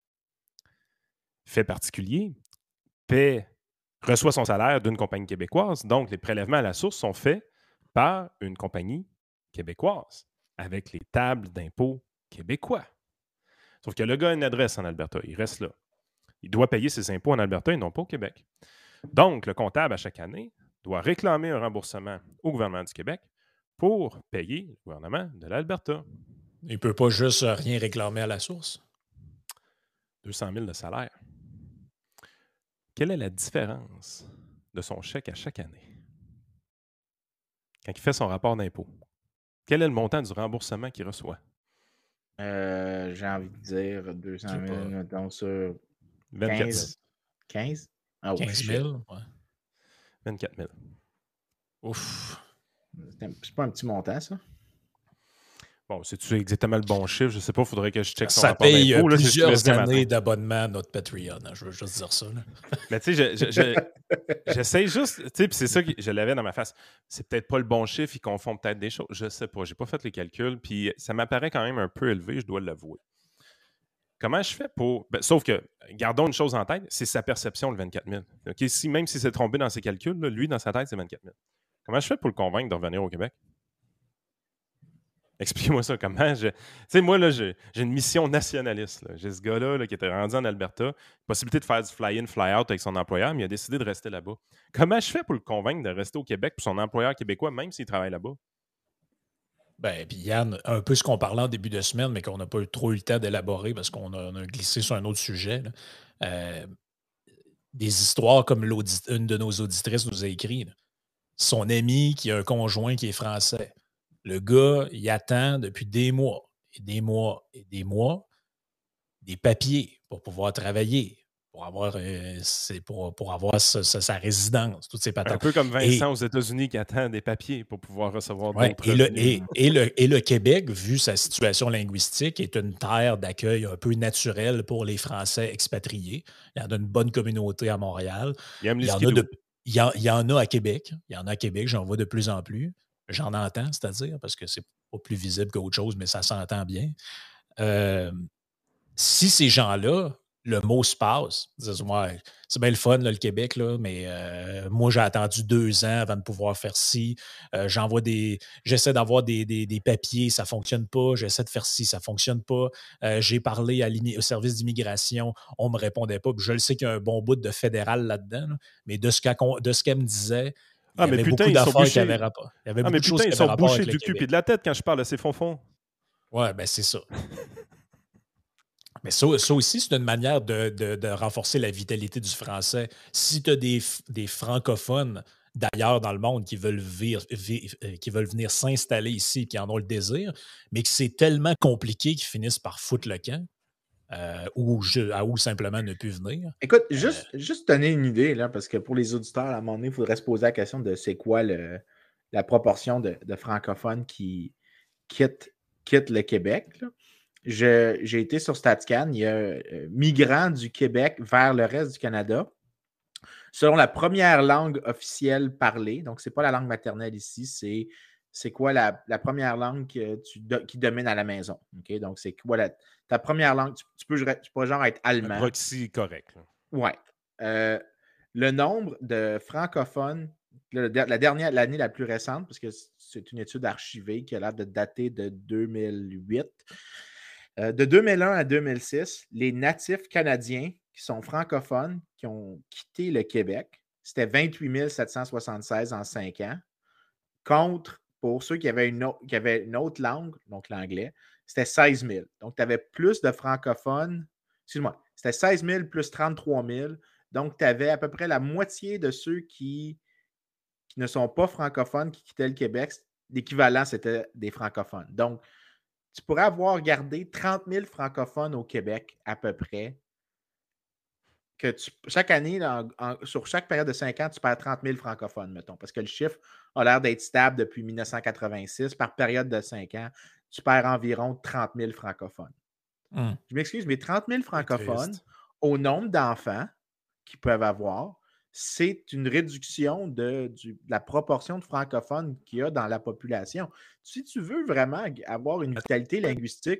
Fait particulier, reçoit son salaire d'une compagnie québécoise, donc les prélèvements à la source sont faits par une compagnie québécoise avec les tables d'impôts québécois. Sauf que le gars a une adresse en Alberta, il reste là. Il doit payer ses impôts en Alberta et non pas au Québec. Donc, le comptable, à chaque année, doit réclamer un remboursement au gouvernement du Québec pour payer le gouvernement de l'Alberta. Il ne peut pas juste rien réclamer à la source. 200 000 de salaire. Quelle est la différence de son chèque à chaque année? Quand il fait son rapport d'impôt, quel est le montant du remboursement qu'il reçoit? J'ai envie de dire 200 000, mettons sur 24 000. 15? Ah, 15 000, ouais. 24 000. Ouf. C'est pas un petit montant, ça? Bon, c'est-tu exactement le bon chiffre? Je ne sais pas, il faudrait que je check son ça rapport paye d'impôt. Là, plusieurs années d'abonnement à notre Patreon. Hein, je veux juste dire ça. Là. Mais tu sais, j'essaie juste, tu sais, puis c'est ça que je l'avais dans ma face. C'est peut-être pas le bon chiffre, ils confondent peut-être des choses. Je sais pas, j'ai pas fait les calculs, puis ça m'apparaît quand même un peu élevé, je dois l'avouer. Comment je fais pour... sauf que, gardons une chose en tête, c'est sa perception, le 24 000. Okay? Même si c'est trompé dans ses calculs, là, lui, dans sa tête, c'est 24 000. Comment je fais pour le convaincre de revenir au Québec? Expliquez-moi ça, comment tu sais, moi, là, j'ai une mission nationaliste. Là. J'ai ce gars-là là, qui était rendu en Alberta, possibilité de faire du fly-in, fly-out avec son employeur, mais il a décidé de rester là-bas. Comment je fais pour le convaincre de rester au Québec pour son employeur québécois, même s'il travaille là-bas? Ben, puis Yann, un peu ce qu'on parlait en début de semaine, mais qu'on n'a pas trop eu le temps d'élaborer parce qu'on a glissé sur un autre sujet. Des histoires comme une de nos auditrices nous a écrit. Là. Son ami qui a un conjoint qui est français. Le gars, il attend depuis des mois et des mois et des mois des papiers pour pouvoir travailler, pour avoir, sa résidence, toutes ces patentes. Un peu comme Vincent aux États-Unis qui attend des papiers pour pouvoir recevoir d'autres revenus. Et le Québec, vu sa situation linguistique, est une terre d'accueil un peu naturelle pour les Français expatriés. Il y en a une bonne communauté à Montréal. Il y en a à Québec. Il y en a à Québec, j'en vois de plus en plus. J'en entends, c'est-à-dire, parce que c'est pas plus visible qu'autre chose, mais ça s'entend bien. Si ces gens-là, le mot se passe, ils disent ouais, c'est bien le fun, là, le Québec, là, mais moi, j'ai attendu 2 ans avant de pouvoir faire ci. J'essaie d'avoir des papiers, ça ne fonctionne pas. J'essaie de faire ci, ça ne fonctionne pas. J'ai parlé au service d'immigration, on ne me répondait pas. Je le sais qu'il y a un bon bout de fédéral là-dedans, là, mais de ce qu'elle me disait, il y avait beaucoup d'affaires qui avaient rapport. Il y avait beaucoup de choses qui avaient rapport avec le Québec. Du cul et de la tête quand je parle à ces fonds. Ouais, ben c'est ça. Mais ça aussi, c'est une manière de renforcer la vitalité du français. Si tu as des francophones d'ailleurs dans le monde qui veulent venir s'installer ici, qui en ont le désir, mais que c'est tellement compliqué qu'ils finissent par foutre le camp ou simplement ne plus venir. Écoute, juste donner une idée, là, parce que pour les auditeurs, à un moment donné, il faudrait se poser la question de c'est quoi la proportion de francophones qui quittent le Québec. Là. J'ai été sur StatCan, il y a migrants du Québec vers le reste du Canada. Selon la première langue officielle parlée, donc ce n'est pas la langue maternelle ici, c'est quoi la première langue qui domine à la maison. Okay? Donc, c'est quoi ta première langue? Tu peux genre être allemand. Proxy correct. Oui. Le nombre de francophones, l'année la plus récente, parce que c'est une étude archivée qui a l'air de dater de 2008. De 2001 à 2006, les natifs canadiens qui sont francophones, qui ont quitté le Québec, c'était 28 776 en 5 ans, contre, pour ceux qui avaient une autre langue, donc l'anglais, c'était 16 000. Donc, tu avais plus de francophones, excuse-moi, c'était 16 000 plus 33 000. Donc, tu avais à peu près la moitié de ceux qui ne sont pas francophones qui quittaient le Québec. L'équivalent, c'était des francophones. Donc, tu pourrais avoir gardé 30 000 francophones au Québec, à peu près. Chaque année, sur chaque période de 5 ans, tu perds 30 000 francophones, mettons, parce que le chiffre a l'air d'être stable depuis 1986. Par période de 5 ans, tu perds environ 30 000 francophones. Je m'excuse, mais 30 000 francophones au nombre d'enfants qu'ils peuvent avoir, c'est une réduction de la proportion de francophones qu'il y a dans la population. Si tu veux vraiment avoir une vitalité linguistique...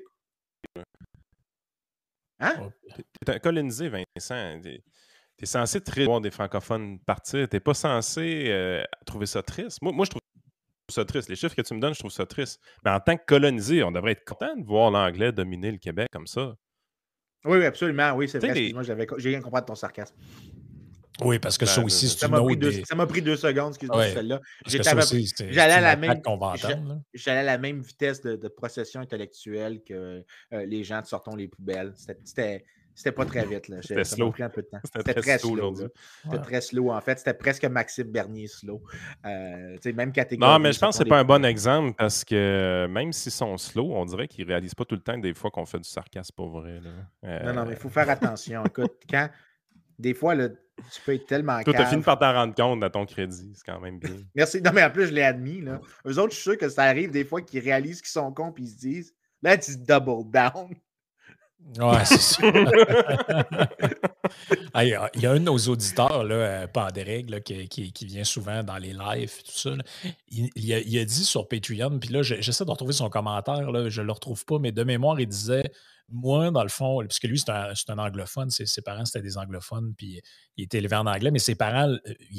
Hein? T'es colonisé, Vincent. T'es censé voir des francophones partir. T'es pas censé trouver ça triste. Moi, je trouve ça triste. Les chiffres que tu me donnes, je trouve ça triste. Mais en tant que colonisé, on devrait être content de voir l'anglais dominer le Québec comme ça. Oui, absolument. Oui, c'est vrai. Excuse-moi, j'ai rien compris de ton sarcasme. Oui, parce que ça aussi, c'est une autre... Ça m'a pris 2 secondes, excuse-moi, celle-là. J'allais à la même vitesse de procession intellectuelle que les gens de Sortons les poubelles. C'était pas très vite. Là. Ça m'a pris un peu de temps. C'était très slow aujourd'hui. C'était très slow, en fait. C'était presque Maxime Bernier slow. Même catégorie. Non, mais je pense que c'est pas un bon exemple parce que même s'ils sont slow, on dirait qu'ils réalisent pas tout le temps que des fois qu'on fait du sarcasme pour vrai. Là. Non, mais il faut faire attention. Écoute, des fois, là, tu peux être tellement toi, tu as fini par t'en rendre compte à ton crédit. C'est quand même bien. Merci. Non, mais en plus, je l'ai admis. Là. Eux autres, je suis sûr que ça arrive des fois qu'ils réalisent qu'ils sont cons et ils se disent let's double down. Ouais, c'est sûr. Il y a un de nos auditeurs, là, Pandéreg, là, qui vient souvent dans les lives, tout ça. Là. Il a dit sur Patreon, puis là, j'essaie de retrouver son commentaire, là, je ne le retrouve pas, mais de mémoire, il disait moi, dans le fond, puisque lui, c'est un anglophone, ses parents, c'était des anglophones, puis il était élevé en anglais, mais ses parents,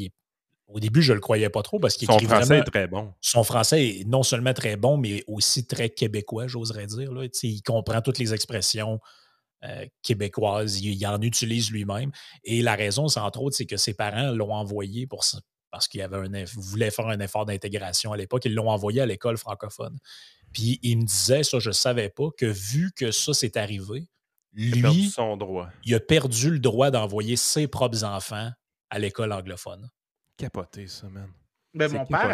au début, je ne le croyais pas trop parce qu'il écrit vraiment... Son français est très bon. Son français est non seulement très bon, mais aussi très québécois, j'oserais dire. Là. Il comprend toutes les expressions québécoises. Il en utilise lui-même. Et la raison, c'est entre autres, c'est que ses parents l'ont envoyé parce qu'il voulait faire un effort d'intégration à l'époque. Ils l'ont envoyé à l'école francophone. Puis il me disait, ça, je ne savais pas, que vu que ça s'est arrivé, lui, il a perdu le droit d'envoyer ses propres enfants à l'école anglophone. Capoté, ça, man. Ben, mon père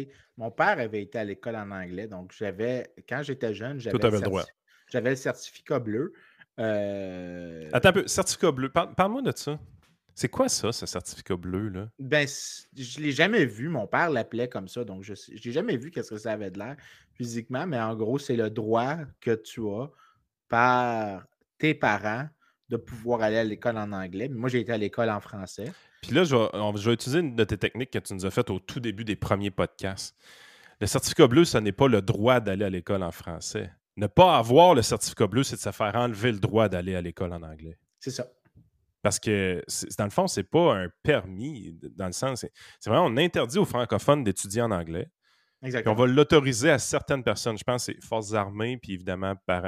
avait été à l'école en anglais, donc quand j'étais jeune, j'avais le certificat bleu. Attends un peu, certificat bleu, parle-moi de ça. C'est quoi ça, ce certificat bleu, là? Ben, je ne l'ai jamais vu. Mon père l'appelait comme ça, donc je n'ai jamais vu qu'est-ce que ça avait de l'air physiquement, mais en gros, c'est le droit que tu as par tes parents de pouvoir aller à l'école en anglais. Moi, j'ai été à l'école en français. Puis là, je vais utiliser une de tes techniques que tu nous as faites au tout début des premiers podcasts. Le certificat bleu, ce n'est pas le droit d'aller à l'école en français. Ne pas avoir le certificat bleu, c'est de se faire enlever le droit d'aller à l'école en anglais. C'est ça. Parce que, dans le fond, c'est pas un permis, dans le sens, c'est vraiment, on interdit aux francophones d'étudier en anglais. Exactement. Puis on va l'autoriser à certaines personnes. Je pense que c'est forces armées, puis évidemment par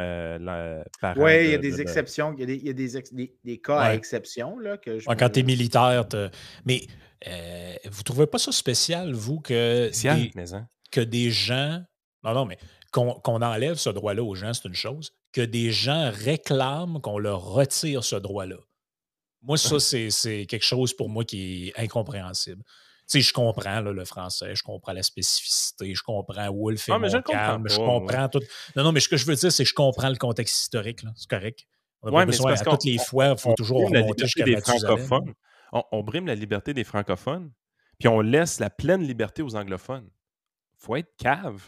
oui, il y a des exceptions. Il y a des cas à exception. Là, quand tu es militaire. Mais vous ne trouvez pas ça spécial, vous, que des gens... Non, mais qu'on enlève ce droit-là aux gens, c'est une chose. Que des gens réclament qu'on leur retire ce droit-là. Moi, ça, c'est quelque chose pour moi qui est incompréhensible. Tu sais, je comprends là, le français, je comprends la spécificité, je comprends Wolf et Montcalm, je comprends tout. Non, mais ce que je veux dire, c'est que je comprends le contexte historique. C'est correct. On n'a pas besoin, à toutes les fois, il faut toujours remonter jusqu'à des francophones. On brime la liberté des francophones, puis on laisse la pleine liberté aux anglophones. Il faut être cave.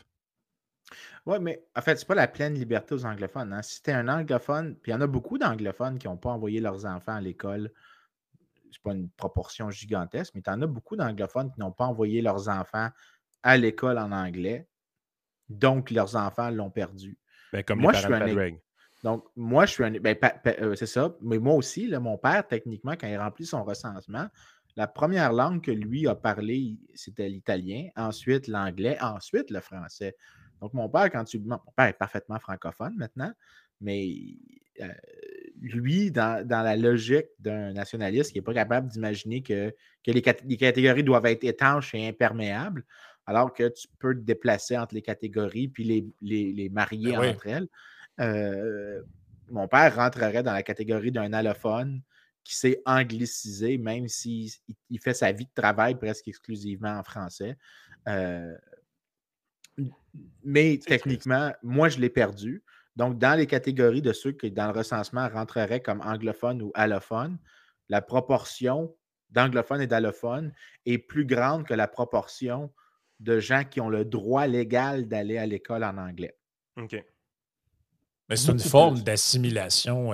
Oui, mais en fait, c'est pas la pleine liberté aux anglophones. Hein. Si tu es un anglophone, puis il y en a beaucoup d'anglophones qui n'ont pas envoyé leurs enfants à l'école. C'est pas une proportion gigantesque, mais tu en as beaucoup d'anglophones qui n'ont pas envoyé leurs enfants à l'école en anglais. Donc, leurs enfants l'ont perdu. Ben, comme moi, les parents de Padraig. Donc, moi, je suis un... c'est ça. Mais moi aussi, là, mon père, techniquement, quand il remplit son recensement, la première langue que lui a parlé, c'était l'italien, ensuite l'anglais, ensuite le français. Donc, mon père, mon père est parfaitement francophone maintenant, mais lui, dans la logique d'un nationaliste qui n'est pas capable d'imaginer que les catégories doivent être étanches et imperméables, alors que tu peux te déplacer entre les catégories puis les marier entre elles. Mon père rentrerait dans la catégorie d'un allophone qui s'est anglicisé, même s'il fait sa vie de travail presque exclusivement en français. Mais techniquement, moi, je l'ai perdu. Donc, dans les catégories de ceux qui, dans le recensement, rentreraient comme anglophones ou allophones, la proportion d'anglophones et d'allophones est plus grande que la proportion de gens qui ont le droit légal d'aller à l'école en anglais. OK. Mais c'est une forme d'assimilation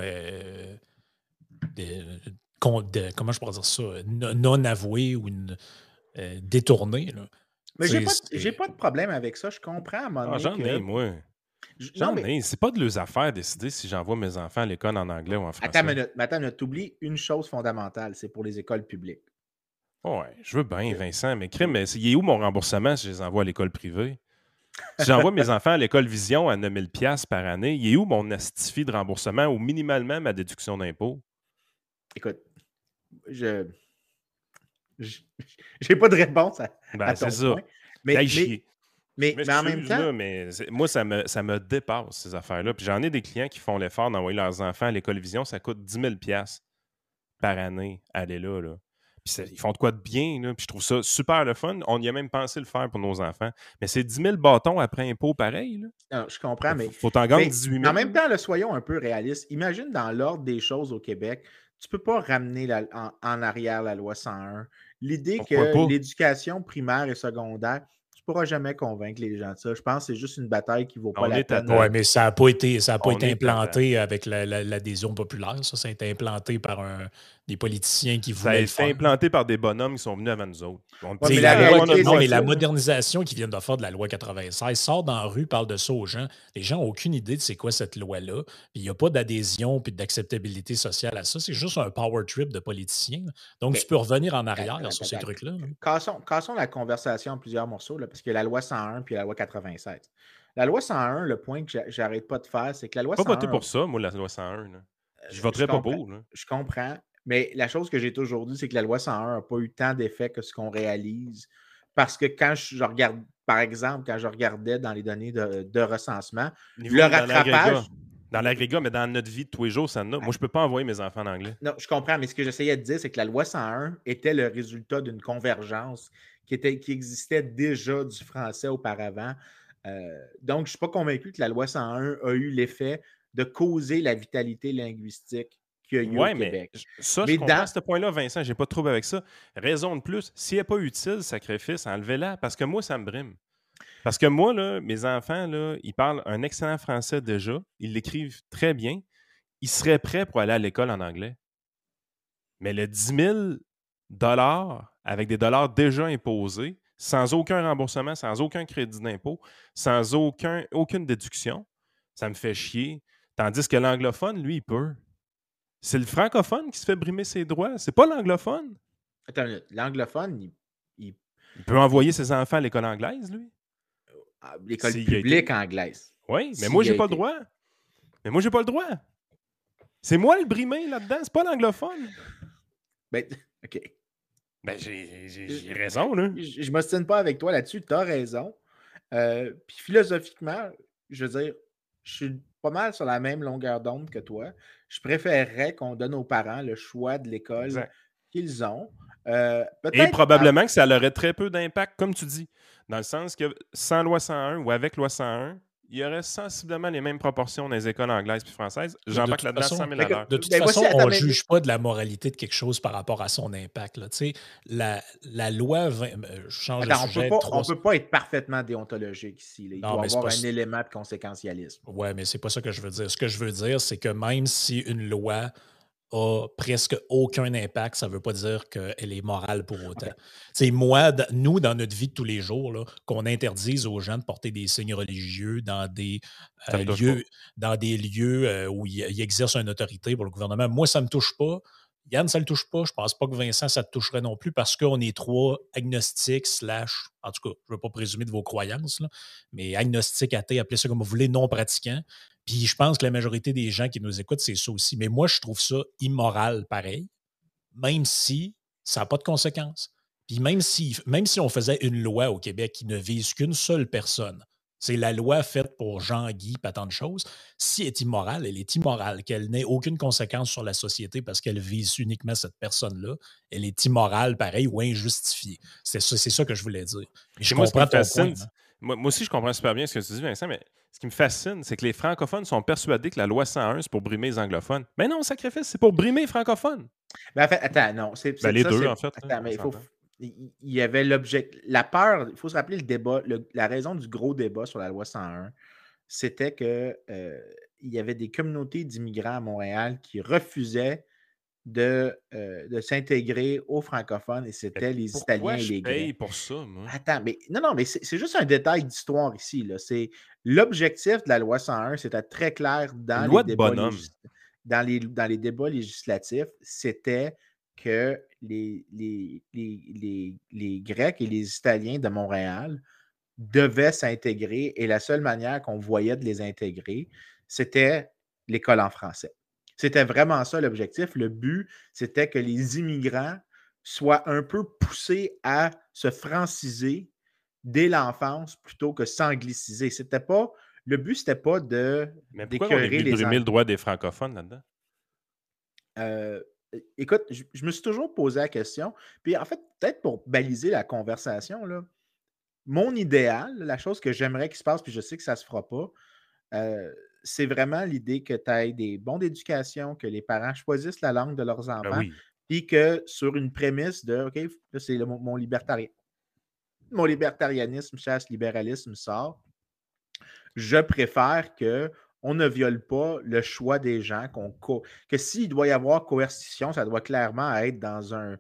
comment je pourrais dire ça, non avouée ou détournée. Là. Mais j'ai pas de problème avec ça. Je comprends à un moment donné j'en ai, moi. J'en ai. C'est pas de leurs affaires décider si j'envoie mes enfants à l'école en anglais ou en français. Attends une minute. T'oublies une chose fondamentale, c'est pour les écoles publiques. Ouais, je veux bien, Vincent, mais crime, il est où mon remboursement si je les envoie à l'école privée? Si j'envoie mes enfants à l'école Vision à 9 000 $ par année, il est où mon astifi de remboursement ou minimalement ma déduction d'impôt? Écoute, j'ai pas de réponse à ton point. Mais en même temps... Là, mais moi, ça me dépasse, ces affaires-là. Puis j'en ai des clients qui font l'effort d'envoyer leurs enfants à l'école Vision. Ça coûte 10 000 $ par année, aller là. Puis ils font de quoi de bien, là. Puis je trouve ça super le fun. On y a même pensé le faire pour nos enfants. Mais c'est 10 000 bâtons après impôt pareil, là. Non, je comprends, mais... Faut t'en gagner 18 000. En même temps, soyons un peu réalistes. Imagine dans l'ordre des choses au Québec, tu peux pas ramener en arrière la loi 101. L'idée que l'éducation primaire et secondaire, tu pourras jamais convaincre les gens de ça. Je pense que c'est juste une bataille qui vaut pas la peine. Oui, mais ça n'a pas été implanté avec l'adhésion populaire. Ça a été implanté par des politiciens qui voulaient. Ça a été implanté par des bonhommes qui sont venus avant nous autres. Mais la modernisation qui vient de faire de la loi 96 sort dans la rue, parle de ça aux gens. Les gens n'ont aucune idée de c'est quoi cette loi-là. Il n'y a pas d'adhésion puis d'acceptabilité sociale à ça. C'est juste un power trip de politiciens. Donc, tu peux revenir en arrière sur ces trucs-là. Cassons la conversation en plusieurs morceaux, là, parce qu'il y a la loi 101 puis la loi 96. La loi 101, le point que j'arrête pas de faire, c'est que la loi 101... Pas voté pour ça, moi, la loi 101. Là. Je voterais pas pour. Là. Je comprends. Mais la chose que j'ai toujours dit, c'est que la loi 101 n'a pas eu tant d'effet que ce qu'on réalise. Parce que quand je regarde, par exemple, quand je regardais dans les données de recensement, le rattrapage... Dans l'agrégat, mais dans notre vie de tous les jours, ça en a. Moi, je ne peux pas envoyer mes enfants en anglais. Non, je comprends, mais ce que j'essayais de dire, c'est que la loi 101 était le résultat d'une convergence qui existait déjà du français auparavant. Donc, je ne suis pas convaincu que la loi 101 a eu l'effet de causer la vitalité linguistique qu'il y a eu au Québec. Je comprends ce point-là, Vincent, j'ai pas de trouble avec ça. Raison de plus, s'il n'est pas utile, sacrifice, enlevez-la, parce que moi, ça me brime. Parce que moi, là, mes enfants, là, ils parlent un excellent français déjà, ils l'écrivent très bien, ils seraient prêts pour aller à l'école en anglais. Mais le 10 000 $ avec des dollars déjà imposés, sans aucun remboursement, sans aucun crédit d'impôt, sans aucune déduction, ça me fait chier. Tandis que l'anglophone, lui, il peut. C'est le francophone qui se fait brimer ses droits. C'est pas l'anglophone. Attends une minute. L'anglophone, il peut envoyer ses enfants à l'école anglaise, lui. L'école publique anglaise. Oui, mais moi, j'ai pas le droit. Mais moi, j'ai pas le droit. C'est moi le brimé là-dedans, c'est pas l'anglophone. Ben, OK. Ben, j'ai raison, là. Je m'ostine pas avec toi là-dessus, tu as raison. Puis philosophiquement, je veux dire, je suis pas mal sur la même longueur d'onde que toi. Je préférerais qu'on donne aux parents le choix de l'école qu'ils ont. Et probablement que ça aurait très peu d'impact, comme tu dis. Dans le sens que sans loi 101 ou avec loi 101, il y aurait sensiblement les mêmes proportions dans les écoles anglaises et françaises. J'embarque là-dedans 100 000 $. De toute façon, on ne juge pas de la moralité de quelque chose par rapport à son impact. Là. La loi change de sujet. On ne peut pas être parfaitement déontologique ici. Là. Il doit y avoir un élément de conséquentialisme. Oui, mais c'est pas ça que je veux dire. Ce que je veux dire, c'est que même si une loi a presque aucun impact, ça ne veut pas dire qu'elle est morale pour autant. Okay. Nous, dans notre vie de tous les jours, là, qu'on interdise aux gens de porter des signes religieux dans des lieux où ils exercent une autorité pour le gouvernement, moi, ça ne me touche pas. Yann, ça ne le touche pas. Je ne pense pas que Vincent, ça te toucherait non plus parce qu'on est trois agnostiques / en tout cas, je ne veux pas présumer de vos croyances, là, mais agnostiques, athées, appelez ça comme vous voulez, non pratiquants. Puis je pense que la majorité des gens qui nous écoutent, c'est ça aussi. Mais moi, je trouve ça immoral pareil, même si ça n'a pas de conséquences. Puis même si on faisait une loi au Québec qui ne vise qu'une seule personne, c'est la loi faite pour Jean-Guy, pas tant de choses. Si elle est immorale, elle est immorale. Qu'elle n'ait aucune conséquence sur la société parce qu'elle vise uniquement cette personne-là, elle est immorale, pareil, ou injustifiée. C'est ça que je voulais dire. Et je comprends ton point. Moi aussi, je comprends super bien ce que tu dis, Vincent, mais Ce qui me fascine, c'est que les francophones sont persuadés que la loi 101, c'est pour brimer les anglophones. Mais non, sacrifice, c'est pour brimer les francophones. Mais en fait, attends, non. Les deux, en fait. Attends, mais il y avait la peur, il faut se rappeler le débat, la raison du gros débat sur la loi 101, c'était que il y avait des communautés d'immigrants à Montréal qui refusaient de s'intégrer aux francophones et c'était les Italiens et les Grecs. Paye pour ça, moi? Attends, mais non, mais c'est juste un détail d'histoire ici. C'est l'objectif de la loi 101, c'était très clair dans les débats législatifs, c'était que les Grecs et les Italiens de Montréal devaient s'intégrer et la seule manière qu'on voyait de les intégrer, c'était l'école en français. C'était vraiment ça l'objectif. Le but, c'était que les immigrants soient un peu poussés à se franciser dès l'enfance plutôt que s'angliciser. Le but, c'était pas Mais pourquoi on a brimer le droit des francophones là-dedans? Écoute, je me suis toujours posé la question. Puis en fait, peut-être pour baliser la conversation, là, mon idéal, la chose que j'aimerais qu'il se passe, puis je sais que ça ne se fera pas, c'est vraiment l'idée que tu aies des bons d'éducation, que les parents choisissent la langue de leurs enfants, puis que sur une prémisse de OK, là, c'est mon libertarianisme chasse libéralisme sort. Je préfère qu'on ne viole pas le choix des gens, que s'il doit y avoir coercition, ça doit clairement être dans un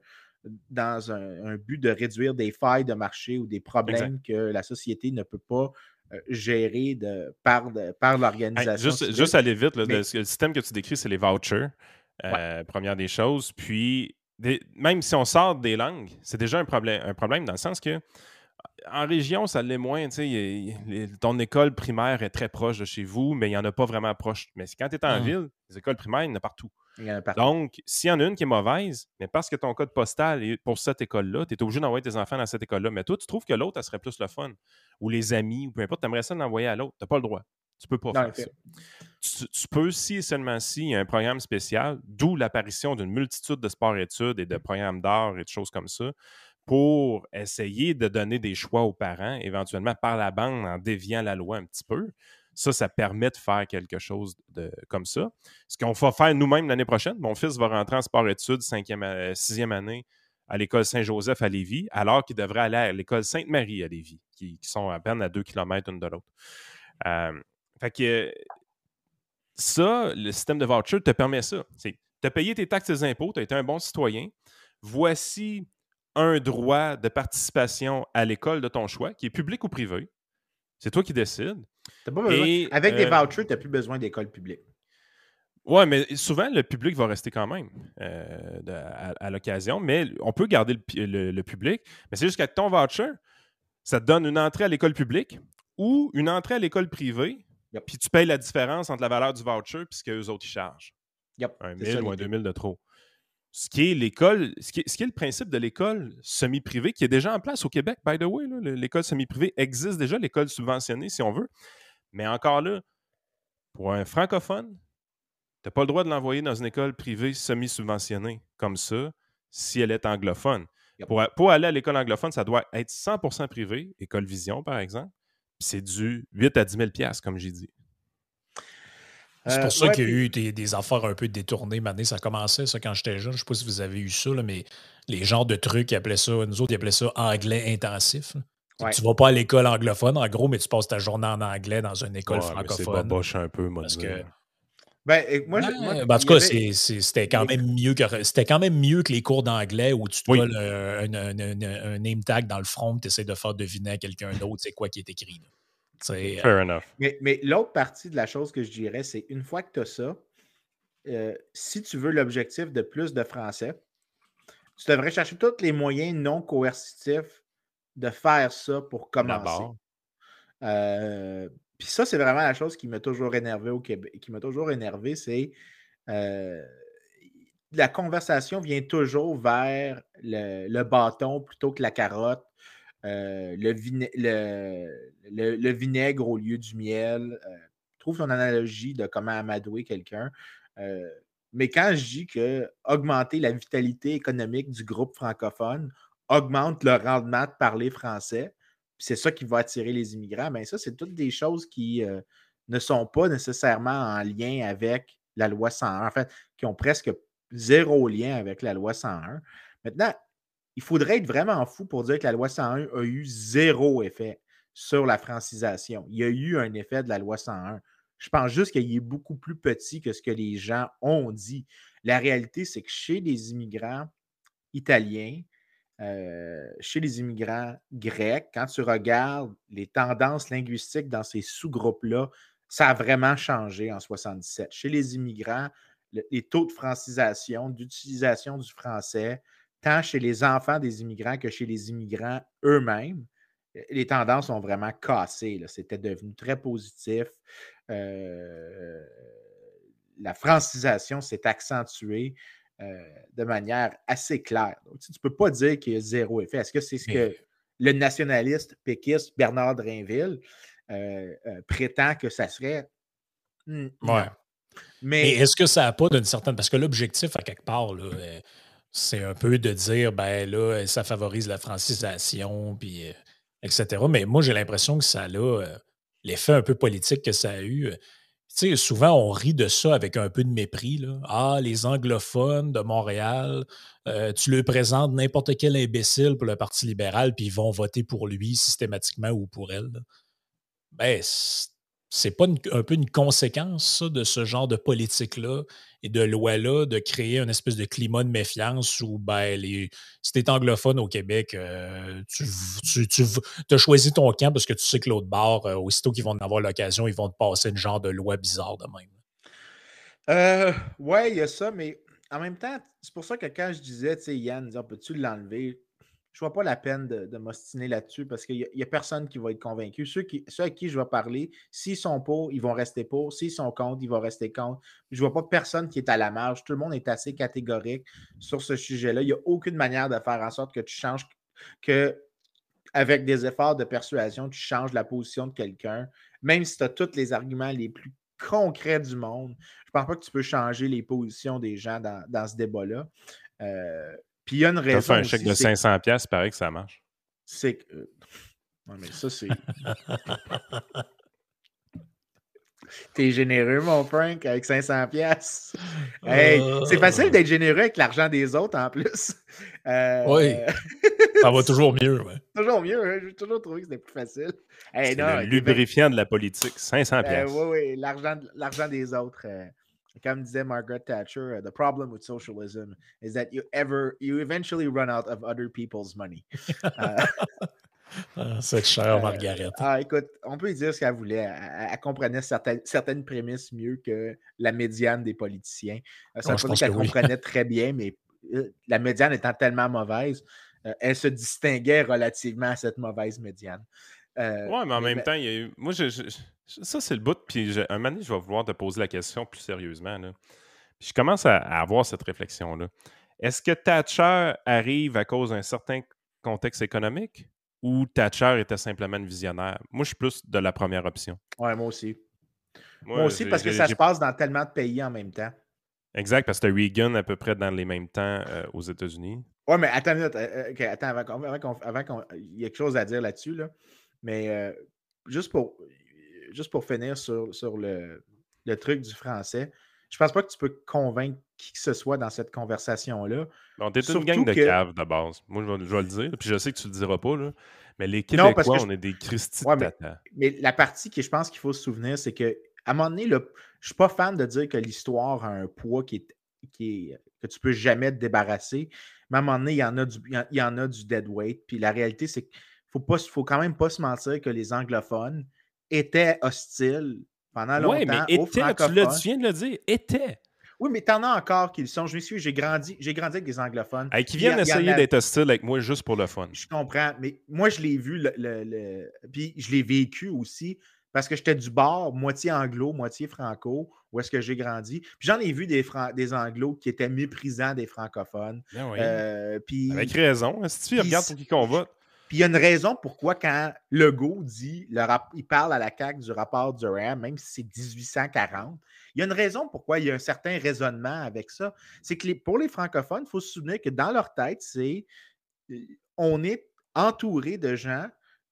but de réduire des failles de marché ou des problèmes que la société ne peut pas gérer par l'organisation. Juste aller vite, le système que tu décris, c'est les vouchers. Première des choses. Puis, même si on sort des langues, c'est déjà un problème dans le sens que en région, ça l'est moins. Ton école primaire est très proche de chez vous, mais il n'y en a pas vraiment proche. Mais quand tu es en ville, les écoles primaires, il y en a partout. Donc, s'il y en a une qui est mauvaise, mais parce que ton code postal est pour cette école-là, tu es obligé d'envoyer tes enfants dans cette école-là. Mais toi, tu trouves que l'autre, elle serait plus le fun. Ou les amis, ou peu importe, tu aimerais ça l'envoyer à l'autre. Tu n'as pas le droit. Tu peux pas faire ça. Tu peux, si et seulement si, il y a un programme spécial, d'où l'apparition d'une multitude de sports-études et de programmes d'art et de choses comme ça, pour essayer de donner des choix aux parents, éventuellement par la bande, en déviant la loi un petit peu. Ça permet de faire quelque chose comme ça. Ce qu'on va faire nous-mêmes l'année prochaine, mon fils va rentrer en sport-études 6e année à l'école Saint-Joseph à Lévis, alors qu'il devrait aller à l'école Sainte-Marie à Lévis, qui sont à peine à 2 km une de l'autre. Fait que ça, le système de voucher te permet ça. Tu as payé tes taxes et tes impôts, tu as été un bon citoyen. Voici un droit de participation à l'école de ton choix, qui est public ou privé. C'est toi qui décides. Avec des vouchers, tu n'as plus besoin d'école publique. Oui, mais souvent, le public va rester quand même à l'occasion, mais on peut garder le public. Mais c'est juste qu'avec ton voucher, ça te donne une entrée à l'école publique ou une entrée à l'école privée, puis tu payes la différence entre la valeur du voucher et ce qu'eux autres ils chargent. Un 1000 ou un 2000 de trop. Ce qui est l'école, ce qui est le principe de l'école semi-privée qui est déjà en place au Québec, by the way. L'école semi-privée existe déjà, l'école subventionnée, si on veut. Mais encore là, pour un francophone, tu n'as pas le droit de l'envoyer dans une école privée semi-subventionnée comme ça si elle est anglophone. Pour aller à l'école anglophone, ça doit être 100% privé, École Vision, par exemple. Puis c'est du 8 à 10 000 $ comme j'ai dit. C'est pour ça qu'il y a eu des affaires un peu détournées. Maintenant, ça commençait, ça, quand j'étais jeune. Je ne sais pas si vous avez eu ça, là, mais les genres de trucs, ils appelaient ça, nous autres, ils appelaient ça anglais intensif. Tu ne vas pas à l'école anglophone, en gros, mais tu passes ta journée en anglais dans une école francophone. C'est boboche un peu, moi. En tout cas, c'était quand même mieux que les cours d'anglais où tu te colles un name tag dans le front et tu essaies de faire deviner à quelqu'un d'autre c'est quoi qui est écrit. Fair enough. Mais l'autre partie de la chose que je dirais, c'est une fois que tu as ça, si tu veux l'objectif de plus de français, tu devrais chercher tous les moyens non coercitifs de faire ça pour commencer. Puis ça, c'est vraiment la chose qui m'a toujours énervé au Québec, qui m'a toujours énervé, c'est la conversation vient toujours vers le bâton plutôt que la carotte. Le vinaigre au lieu du miel. Trouve ton analogie de comment amadouer quelqu'un. Mais quand je dis que augmenter la vitalité économique du groupe francophone augmente le rendement de parler français, puis c'est ça qui va attirer les immigrants. Bien, ça, c'est toutes des choses qui ne sont pas nécessairement en lien avec la loi 101. En fait, qui ont presque zéro lien avec la loi 101. Maintenant, il faudrait être vraiment fou pour dire que la loi 101 a eu zéro effet sur la francisation. Il y a eu un effet de la loi 101. Je pense juste qu'il est beaucoup plus petit que ce que les gens ont dit. La réalité, c'est que chez les immigrants italiens, chez les immigrants grecs, quand tu regardes les tendances linguistiques dans ces sous-groupes-là, ça a vraiment changé en 77. Chez les immigrants, les taux de francisation, d'utilisation du français, tant chez les enfants des immigrants que chez les immigrants eux-mêmes, les tendances ont vraiment cassé. Là. C'était devenu très positif. La francisation s'est accentuée de manière assez claire. Donc, tu ne peux pas dire qu'il y a zéro effet. Est-ce que c'est ce que le nationaliste péquiste Bernard Drinville prétend que ça serait? Ouais. Non. Mais est-ce que ça n'a pas d'une certaine... Parce que l'objectif, à quelque part, là, c'est un peu de dire, ben là, ça favorise la francisation, puis etc. Mais moi, j'ai l'impression que ça a l'effet un peu politique que ça a eu. Tu sais, souvent, on rit de ça avec un peu de mépris. Là. Ah, les anglophones de Montréal, tu leur présentes n'importe quel imbécile pour le Parti libéral, puis ils vont voter pour lui systématiquement ou pour elle. Là. Ben, c'est pas un peu une conséquence, ça, de ce genre de politique-là et de loi-là, de créer une espèce de climat de méfiance où, ben, si t'es anglophone au Québec, tu as choisi ton camp parce que tu sais que l'autre bord, aussitôt qu'ils vont en avoir l'occasion, ils vont te passer une genre de loi bizarre de même. Oui, il y a ça, mais en même temps, c'est pour ça que quand je disais, tu sais, Yann, peux-tu l'enlever? Je ne vois pas la peine de m'ostiner là-dessus parce qu'il n'y a personne qui va être convaincu. Ceux à qui je vais parler, s'ils sont pour, ils vont rester pour. S'ils sont contre, ils vont rester contre. Je ne vois pas personne qui est à la marge. Tout le monde est assez catégorique sur ce sujet-là. Il n'y a aucune manière de faire en sorte que tu changes, que avec des efforts de persuasion, tu changes la position de quelqu'un, même si tu as tous les arguments les plus concrets du monde. Je ne pense pas que tu peux changer les positions des gens dans ce débat-là. Puis il y a une raison. Tu as fait un chèque de 500$, pareil que ça marche. C'est que. Non, mais ça, c'est. T'es généreux, mon Frank, avec 500$. Hey, c'est facile d'être généreux avec l'argent des autres en plus. Oui. Ça va toujours mieux. Ouais. Toujours mieux. Hein? J'ai toujours trouvé que c'était plus facile. Hey, c'est le lubrifiant de la politique. 500$. Oui, l'argent des autres. Comme disait Margaret Thatcher, the problem with socialism is that you eventually run out of other people's money. Cette chère Margaret. Écoute, on peut dire ce qu'elle voulait. Elle comprenait certaines prémices mieux que la médiane des politiciens. Ça veut dire qu'elle comprenait très bien, mais la médiane étant tellement mauvaise, elle se distinguait relativement à cette mauvaise médiane. Oui, mais en même temps, il y a eu... Moi, ça, c'est le bout. Puis un moment donné, je vais vouloir te poser la question plus sérieusement. Là. Puis je commence à avoir cette réflexion-là. Est-ce que Thatcher arrive à cause d'un certain contexte économique ou Thatcher était simplement une visionnaire? Moi, je suis plus de la première option. Oui, moi aussi. Moi aussi, parce que ça se passe dans tellement de pays en même temps. Exact, parce que Reagan à peu près dans les mêmes temps aux États-Unis. Oui, mais attends une minute. Attends, avant qu'on... Il y a quelque chose à dire là-dessus, là. Mais juste pour finir sur le truc du français, je pense pas que tu peux convaincre qui que ce soit dans cette conversation-là. Bon, t'es une gang de caves de base. Moi, je vais le dire. Puis je sais que tu le diras pas, là. Mais les Québécois, on est des Christy de tata. Mais la partie que je pense qu'il faut se souvenir, c'est que à un moment donné, je suis pas fan de dire que l'histoire a un poids que tu peux jamais te débarrasser. Mais à un moment donné, il y en a du dead weight. Puis la réalité, c'est qu'il faut quand même pas se mentir que les anglophones étaient hostiles pendant longtemps aux francophones. Tu viens de le dire, étaient. Oui, mais t'en as encore qui le sont. Je m'excuse, j'ai grandi avec des anglophones. Qui viennent essayer d'être hostiles avec moi juste pour le fun. Je comprends, mais moi, je l'ai vu, puis je l'ai vécu aussi, parce que j'étais du bord, moitié anglo, moitié franco, où est-ce que j'ai grandi. Puis j'en ai vu des anglos qui étaient méprisants des francophones. Ben oui. Puis, avec raison. Si tu regardes pour qui qu'on vote. Puis il y a une raison pourquoi quand Legault dit, il parle à la CAQ du rapport Durham, même si c'est 1840, il y a une raison pourquoi il y a un certain raisonnement avec ça. C'est que pour les francophones, il faut se souvenir que dans leur tête, on est entouré de gens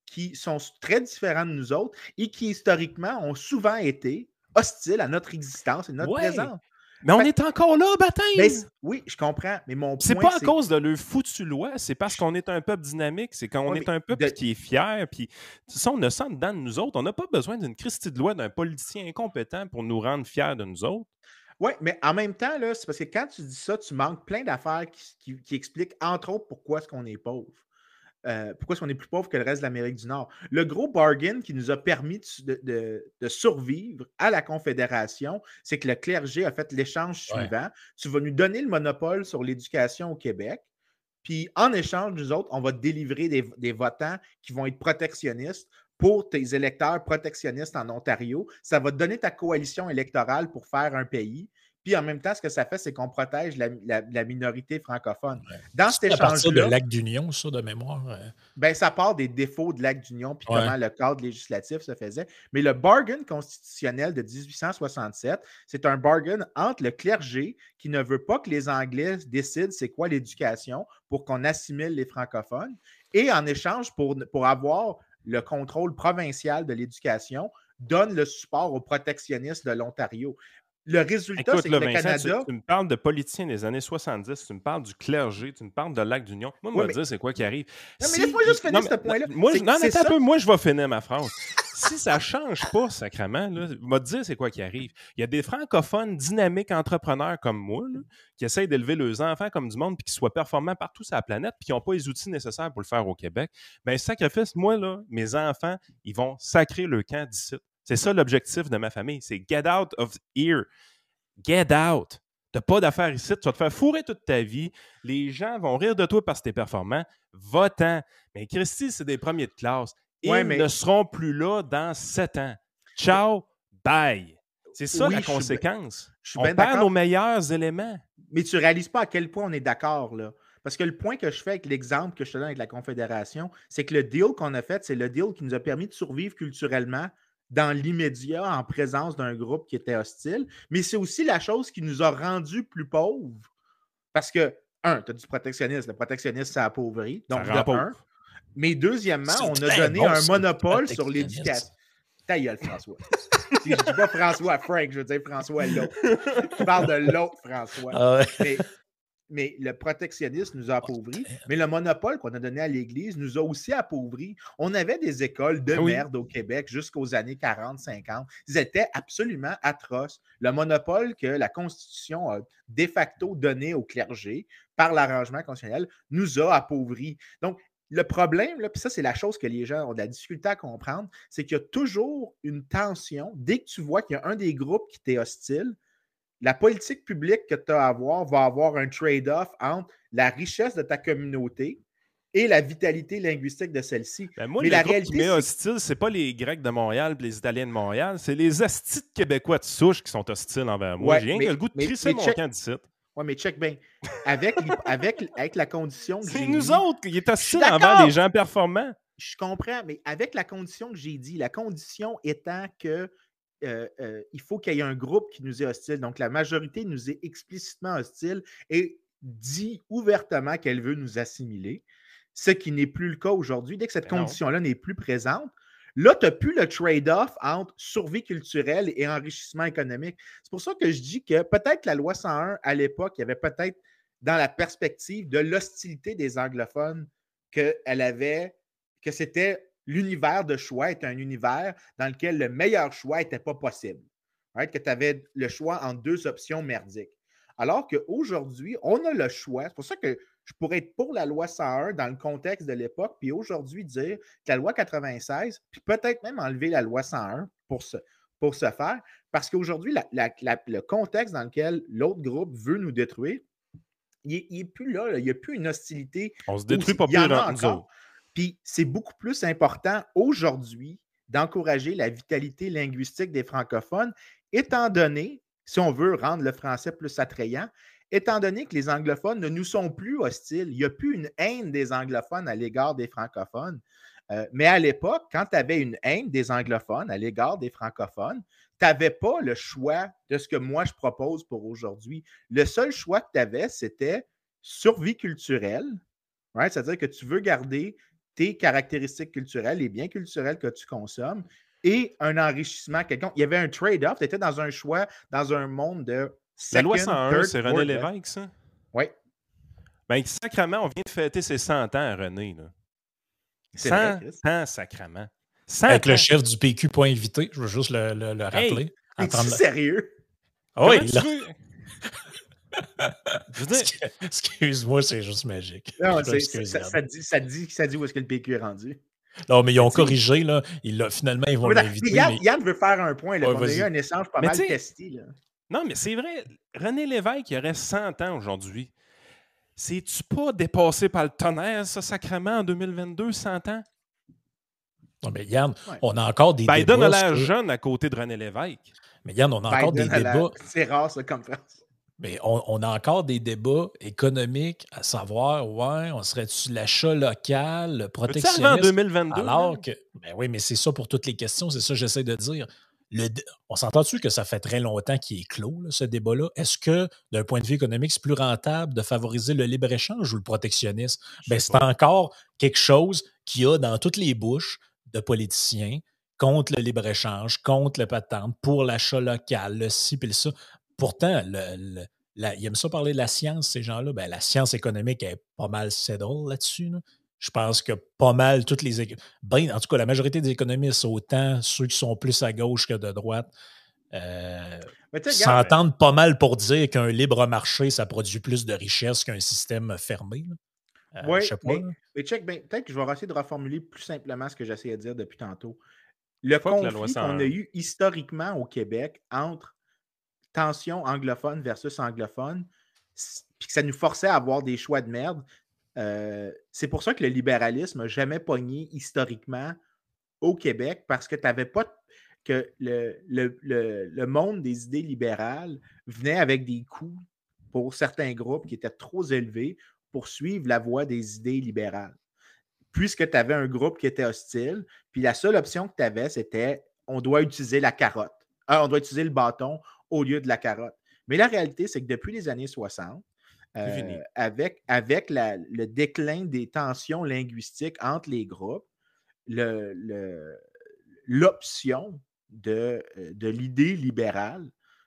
qui sont très différents de nous autres et qui, historiquement, ont souvent été hostiles à notre existence et notre présence. Mais on est encore là, baptême! Oui, je comprends, mais mon point, c'est pas à cause de leur foutue loi, c'est parce qu'on est un peuple dynamique, c'est quand on est un peuple qui est fier, puis ça, on a ça dedans de nous autres. On n'a pas besoin d'une Christie de loi d'un politicien incompétent pour nous rendre fiers de nous autres. Oui, mais en même temps, là, c'est parce que quand tu dis ça, tu manques plein d'affaires qui expliquent, entre autres, pourquoi est-ce qu'on est pauvre. Pourquoi est-ce qu'on est plus pauvre que le reste de l'Amérique du Nord? Le gros bargain qui nous a permis de survivre à la Confédération, c'est que le clergé a fait l'échange suivant. Tu vas nous donner le monopole sur l'éducation au Québec, puis en échange, nous autres, on va te délivrer des votants qui vont être protectionnistes pour tes électeurs protectionnistes en Ontario. Ça va te donner ta coalition électorale pour faire un pays. Puis en même temps, ce que ça fait, c'est qu'on protège la minorité francophone. Dans cet échange-là. C'est à partir de l'acte d'union, ça, de mémoire. Ben, ça part des défauts de l'acte d'union puis comment le cadre législatif se faisait. Mais le bargain constitutionnel de 1867, c'est un bargain entre le clergé qui ne veut pas que les Anglais décident c'est quoi l'éducation pour qu'on assimile les francophones et en échange pour avoir le contrôle provincial de l'éducation, donne le support aux protectionnistes de l'Ontario. Le résultat, c'est que le Vincent, Canada... Tu me parles de politiciens des années 70, tu me parles du clergé, tu me parles de l'acte d'union. Moi, je vais te dire c'est quoi qui arrive. Non, mais laisse-moi juste finir ce point-là. Moi, je vais finir ma phrase. Si ça ne change pas, sacrément, je vais te dire c'est quoi qui arrive. Il y a des francophones dynamiques entrepreneurs comme moi là, qui essayent d'élever leurs enfants comme du monde puis qui soient performants partout sur la planète puis qui n'ont pas les outils nécessaires pour le faire au Québec. Bien, sacrifice, moi, là, mes enfants, ils vont sacrer le camp d'ici. C'est ça l'objectif de ma famille. C'est get out of here. Get out. T'as pas d'affaires ici. Tu vas te faire fourrer toute ta vie. Les gens vont rire de toi parce que t'es performant. Va-t'en. Mais Christy, c'est des premiers de classe. Ils ne seront plus là dans 7 ans. Ciao. Bye. C'est ça la conséquence. On perd nos meilleurs éléments. Mais tu réalises pas à quel point on est d'accord, là. Parce que le point que je fais avec l'exemple que je te donne avec la Confédération, c'est que le deal qu'on a fait, c'est le deal qui nous a permis de survivre culturellement dans l'immédiat en présence d'un groupe qui était hostile, mais c'est aussi la chose qui nous a rendus plus pauvres. Parce que, tu as du protectionnisme. Le protectionnisme, ça appauvrit. Donc, mais deuxièmement, on a donné un monopole sur l'éducation. Ta gueule, François. Je ne dis pas François Frank, je veux dire François l'autre. Je parle de l'autre François. Mais le protectionnisme nous a appauvris. Mais le monopole qu'on a donné à l'Église nous a aussi appauvris. On avait des écoles de merde au Québec jusqu'aux années 40-50. Ils étaient absolument atroces. Le monopole que la Constitution a de facto donné au clergé par l'arrangement constitutionnel nous a appauvris. Donc, le problème, puis ça, c'est la chose que les gens ont de la difficulté à comprendre, c'est qu'il y a toujours une tension. Dès que tu vois qu'il y a un des groupes qui t'est hostile, la politique publique que tu as à avoir va avoir un trade-off entre la richesse de ta communauté et la vitalité linguistique de celle-ci. Moi, mais le groupe qui m'est hostile, c'est pas les Grecs de Montréal et les Italiens de Montréal, c'est les astis de Québécois de souche qui sont hostiles envers moi. J'ai rien que le goût de crisser mon camp d'ici. Oui, mais check bien. Avec la condition que j'ai dit... C'est nous autres qui est hostile envers les gens performants. Je comprends, mais avec la condition que j'ai dit, la condition étant que il faut qu'il y ait un groupe qui nous est hostile. Donc, la majorité nous est explicitement hostile et dit ouvertement qu'elle veut nous assimiler, ce qui n'est plus le cas aujourd'hui. Dès que cette condition-là n'est plus présente, là, tu n'as plus le trade-off entre survie culturelle et enrichissement économique. C'est pour ça que je dis que peut-être la loi 101, à l'époque, il y avait peut-être dans la perspective de l'hostilité des anglophones que c'était... L'univers de choix est un univers dans lequel le meilleur choix n'était pas possible. Right? Que tu avais le choix entre 2 options merdiques. Alors qu'aujourd'hui, on a le choix. C'est pour ça que je pourrais être pour la loi 101 dans le contexte de l'époque, puis aujourd'hui dire que la loi 96, puis peut-être même enlever la loi 101 pour ce faire, parce qu'aujourd'hui, le contexte dans lequel l'autre groupe veut nous détruire, il n'est plus là. Il n'y a plus une hostilité. On ne se détruit pas plus dans nous autres. Puis c'est beaucoup plus important aujourd'hui d'encourager la vitalité linguistique des francophones, étant donné, si on veut rendre le français plus attrayant, étant donné que les anglophones ne nous sont plus hostiles. Il n'y a plus une haine des anglophones à l'égard des francophones. Mais à l'époque, quand tu avais une haine des anglophones à l'égard des francophones, tu n'avais pas le choix de ce que moi je propose pour aujourd'hui. Le seul choix que tu avais, c'était survie culturelle, right? C'est-à-dire que tu veux garder tes caractéristiques culturelles, les biens culturels que tu consommes et un enrichissement quelconque. Il y avait un trade-off. Tu étais dans un choix, dans un monde de La loi 101, c'est René Lévesque, ça? Oui. Ben, sacrement, on vient de fêter ses 100 ans à René. Là. C'est 100 vrai, ans, sacrement. 100 Avec ans. le chef du PQ pas invité, je veux juste le rappeler. Es-tu sérieux? Oui, tu veux? Je veux dire... Excuse-moi, c'est juste magique. Non, ça dit où est-ce que le PQ est rendu. Non, mais ils ont corrigé, là. Finalement, ils vont l'inviter. Yann veut faire un point. Là, on a eu un échange pas mal testé. Là. Non, mais c'est vrai. René Lévesque, il aurait 100 ans aujourd'hui. C'est-tu pas dépassé par le tonnerre, ça, sacrément, en 2022, 100 ans? Non, mais Yann, on a encore des débats. Biden a l'air jeune à côté de René Lévesque. Mais Yann, on a encore des débats. C'est rare, ça, comme phrase. Mais on a encore des débats économiques à savoir, on serait-tu l'achat local, le protectionnisme? En 2022? Alors que, ben oui, mais c'est ça pour toutes les questions, c'est ça que j'essaie de dire. On s'entend-tu que ça fait très longtemps qu'il est clos, là, ce débat-là? Est-ce que, d'un point de vue économique, c'est plus rentable de favoriser le libre-échange ou le protectionnisme? C'est encore quelque chose qu'il y a dans toutes les bouches de politiciens contre le libre-échange, contre le patente, pour l'achat local, le ci puis le ça. Pourtant, ils aiment ça parler de la science, ces gens-là. Ben, la science économique est pas mal settle là-dessus. Là. Je pense que pas mal toutes les... en tout cas, la majorité des économistes, autant ceux qui sont plus à gauche que de droite, s'entendent pas mal pour dire qu'un libre marché, ça produit plus de richesse qu'un système fermé. Oui, mais check, peut-être que je vais essayer de reformuler plus simplement ce que j'essayais de dire depuis tantôt. Le conflit qu'on a eu historiquement au Québec entre tension anglophone versus anglophone, puis que ça nous forçait à avoir des choix de merde. C'est pour ça que le libéralisme n'a jamais pogné historiquement au Québec, parce que tu n'avais pas que le monde des idées libérales venait avec des coûts pour certains groupes qui étaient trop élevés pour suivre la voie des idées libérales. Puisque tu avais un groupe qui était hostile, puis la seule option que tu avais, c'était on doit utiliser la carotte. On doit utiliser le bâton au lieu de la carotte. Mais la réalité, c'est que depuis les années 60, avec le déclin des tensions linguistiques entre les groupes, l'option de l'idée libérale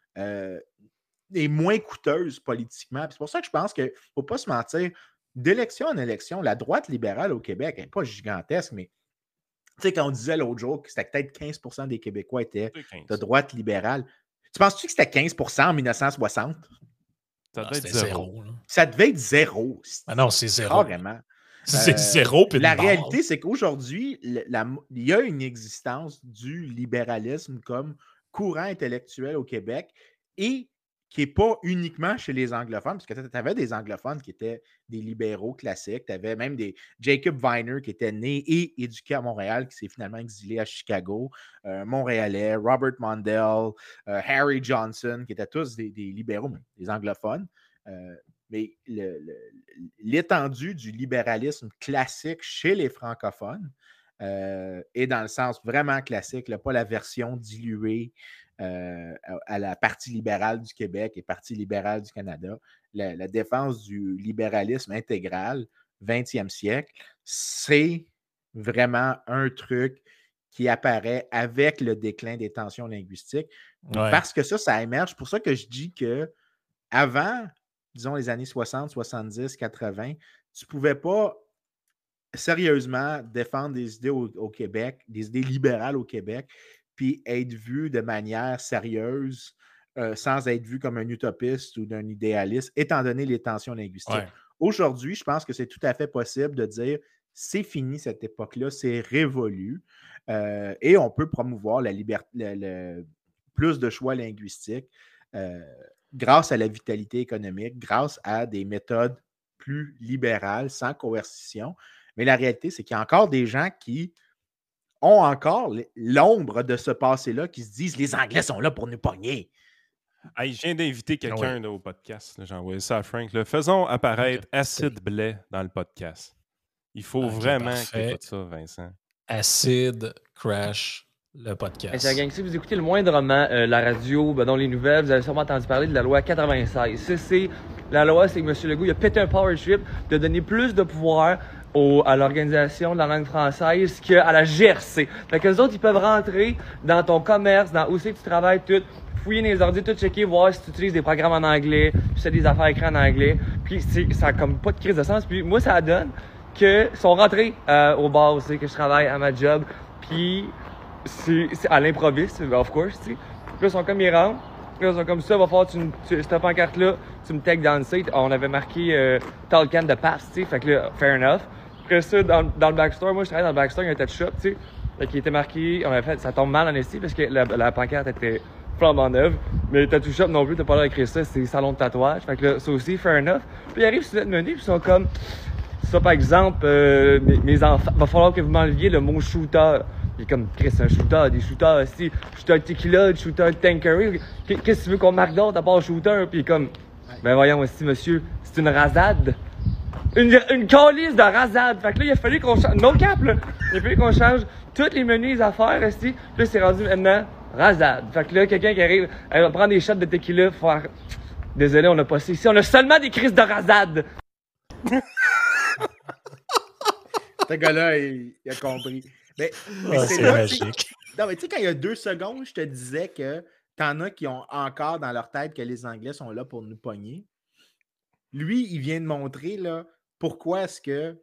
est moins coûteuse politiquement. C'est pour ça que je pense qu'il ne faut pas se mentir. D'élection en élection, la droite libérale au Québec n'est pas gigantesque, mais tu sais, quand on disait l'autre jour que c'était peut-être 15% des Québécois étaient de droite libérale, tu penses-tu que c'était 15% en 1960? Ça devait être zéro. Ça devait être zéro. Ah non, c'est zéro. Carrément. C'est zéro. La réalité, c'est qu'aujourd'hui, il y a une existence du libéralisme comme courant intellectuel au Québec et qui n'est pas uniquement chez les anglophones, parce que tu avais des anglophones qui étaient des libéraux classiques. Tu avais même des Jacob Viner qui était né et éduqué à Montréal, qui s'est finalement exilé à Chicago, Montréalais, Robert Mondale, Harry Johnson, qui étaient tous des libéraux, mais des anglophones. Mais l'étendue du libéralisme classique chez les francophones est dans le sens vraiment classique, là, pas la version diluée à la Parti libéral du Québec et Parti libéral du Canada. La défense du libéralisme intégral, 20e siècle, c'est vraiment un truc qui apparaît avec le déclin des tensions linguistiques. Ouais. Parce que ça émerge. C'est pour ça que je dis que avant, disons les années 60, 70, 80, tu ne pouvais pas sérieusement défendre des idées au Québec, des idées libérales au Québec, puis être vu de manière sérieuse, sans être vu comme un utopiste ou d'un idéaliste, étant donné les tensions linguistiques. Ouais. Aujourd'hui, je pense que c'est tout à fait possible de dire c'est fini cette époque-là, c'est révolu, et on peut promouvoir la liberté, plus de choix linguistiques grâce à la vitalité économique, grâce à des méthodes plus libérales, sans coercition. Mais la réalité, c'est qu'il y a encore des gens qui ont encore l'ombre de ce passé-là, qui se disent « Les Anglais sont là pour nous pogner ». Hey, je viens d'inviter quelqu'un là, au podcast. J'ai envoyé ça à Frank. Là. Faisons apparaître Acid Blais dans le podcast. Il faut vraiment que tu écoutes ça, Vincent. Acid Crash, le podcast. C'est la gang, si vous écoutez le moindrement la radio, dans les nouvelles, vous avez sûrement entendu parler de la loi 96. La loi, c'est que M. Legault il a pété un power trip de donner plus de pouvoir à l'organisation de la langue française qu'à la GRC. Fait que les autres, ils peuvent rentrer dans ton commerce, dans où c'est que tu travailles, tout, fouiller dans les ordi, tout checker, voir si tu utilises des programmes en anglais, si tu as des affaires écrites en anglais. Puis ça a comme pas de crise de sens. Puis moi, ça donne qu'ils sont rentrés au bar aussi, que je travaille à ma job. Puis c'est à l'improviste, of course, tu sais. Puis là, ils sont comme, ils rentrent. Puis là, ils sont comme ça, va falloir cette pancarte-là, tu me tags dans le site. On avait marqué Talcan de pass, tu sais. Fait que là, fair enough. Après ça, dans le backstore, moi, je travaillais dans le backstore, il y a un tattoo shop, tu sais. Fait qu'il était marqué, on avait fait, ça tombe mal en esti parce que la pancarte était flambant neuve. Mais le tattoo shop non plus, t'as pas l'air d'écrire ça, c'est salon de tatouage. Fait que là, ça aussi, fair enough. Puis ils arrivent sur notre menu, puis ils sont comme, ça par exemple, mes enfants, va falloir que vous m'enleviez le mot shooter. Il est comme, Chris, un shooter, des shooters aussi. Shooter tequila, shooter Tanqueray. Qu'est-ce que tu veux qu'on marque d'autre à part shooter? Puis il est comme, ben voyons aussi, monsieur, c'est une rasade. Une calice de rasade. Fait que là, il a fallu qu'on change. No cap, là. Il a fallu qu'on change tous les menus, les affaires, ici. Puis là, c'est rendu maintenant rasade. Fait que là, quelqu'un qui arrive, elle va prendre des shots de tequila, faire. Désolé, on a pas ça ici. On a seulement des crises de rasade. Ce gars-là, il a compris. Mais c'est magique. Non, mais tu sais, quand il y a 2 secondes, je te disais que t'en as qui ont encore dans leur tête que les Anglais sont là pour nous pogner. Lui, il vient de montrer là, pourquoi est-ce que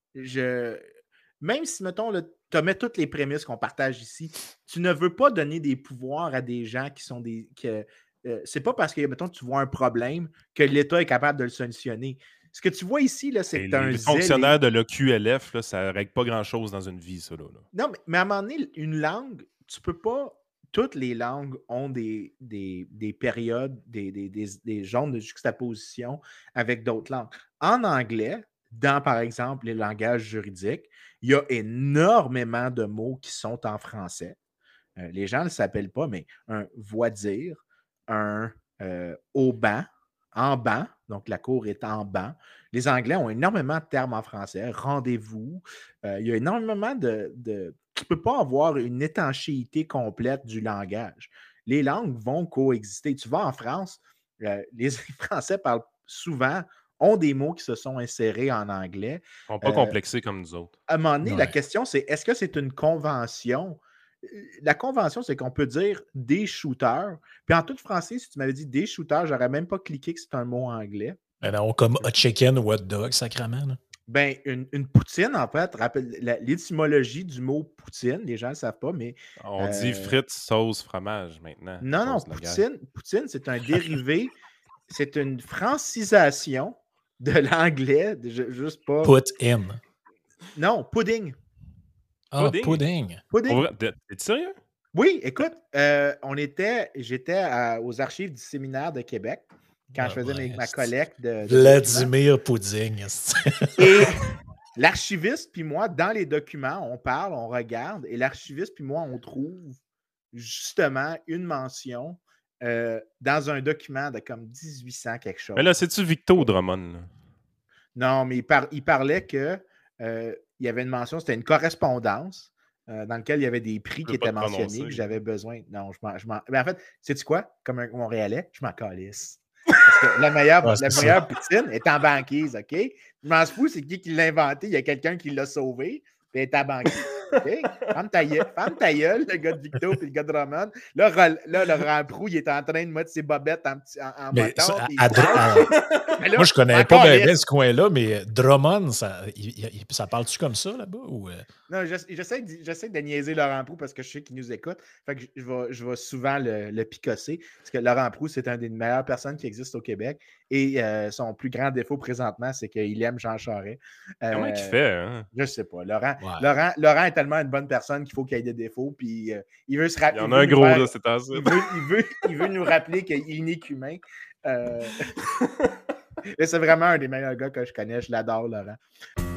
même si, mettons, tu mets toutes les prémices qu'on partage ici, tu ne veux pas donner des pouvoirs à des gens qui sont des. C'est pas parce que, mettons, tu vois un problème que l'État est capable de le solutionner. Ce que tu vois ici, là, c'est que les fonctionnaires de l'EQLF, là, ça ne règle pas grand-chose dans une vie, ça. Là. Non, mais à un moment donné, une langue, tu peux pas. Toutes les langues ont des périodes, des zones de juxtaposition avec d'autres langues. En anglais, dans, par exemple, les langages juridiques, il y a énormément de mots qui sont en français. Les gens ne s'appellent pas, mais un voix-dire, un au banc, en banc, donc la cour est en banc. Les Anglais ont énormément de termes en français, rendez-vous. Il y a énormément de tu ne peux pas avoir une étanchéité complète du langage. Les langues vont coexister. Tu vas en France, les Français parlent souvent, ont des mots qui se sont insérés en anglais. Ils ne sont pas complexés comme nous autres. À un moment donné, la question, c'est est-ce que c'est une convention? La convention, c'est qu'on peut dire des shooters. Puis en tout français, si tu m'avais dit des shooters, j'aurais même pas cliqué que c'est un mot anglais. Ben non, comme hot chicken ou hot dog, sacrément. Là. Ben, une poutine, en fait, rappelle l'étymologie du mot poutine, les gens ne le savent pas, mais. On dit frites, sauce, fromage maintenant. Non, poutine, c'est un dérivé, c'est une francisation de l'anglais, juste pas. Put in. Non, pudding. Ah, pudding. T'es sérieux? Oui, écoute, j'étais aux archives du séminaire de Québec quand je faisais ma collecte de Vladimir Pudding. Et l'archiviste puis moi, dans les documents, on parle, on regarde, et l'archiviste puis moi, on trouve justement une mention dans un document de comme 1800 quelque chose. Mais là, c'est-tu Victor Drummond? Là? Non, mais il parlait que il y avait une mention, c'était une correspondance dans laquelle il y avait des prix qui étaient mentionnés, que j'avais besoin. Non, mais en fait, sais-tu quoi? Comme un Montréalais, je m'en calisse. Parce que la meilleure poutine est en banquise, OK? Je m'en fous, c'est qui l'a inventé? Il y a quelqu'un qui l'a sauvé, puis elle est en banquise. OK? Ferme ta gueule, le gars de Victo et le gars de Drummond. Là, le Ramprou, il est en train de mettre ses bobettes en moton. Moi, je connais pas bien ce coin-là, mais Drummond, ça parle-tu comme ça là-bas? Ou... Non, j'essaie de niaiser Laurent Proulx parce que je sais qu'il nous écoute. Fait que je vais souvent le picosser. Parce que Laurent Proulx, c'est une des meilleures personnes qui existent au Québec. Et son plus grand défaut présentement, c'est qu'il aime Jean Charest. Comment il fait? Hein? Je sais pas. Laurent est tellement une bonne personne qu'il faut qu'il ait des défauts. Puis il veut se rappeler. Il y en a un gros, là, c'est assez. Il veut nous rappeler qu'il n'est qu'humain. C'est vraiment un des meilleurs gars que je connais. Je l'adore, Laurent.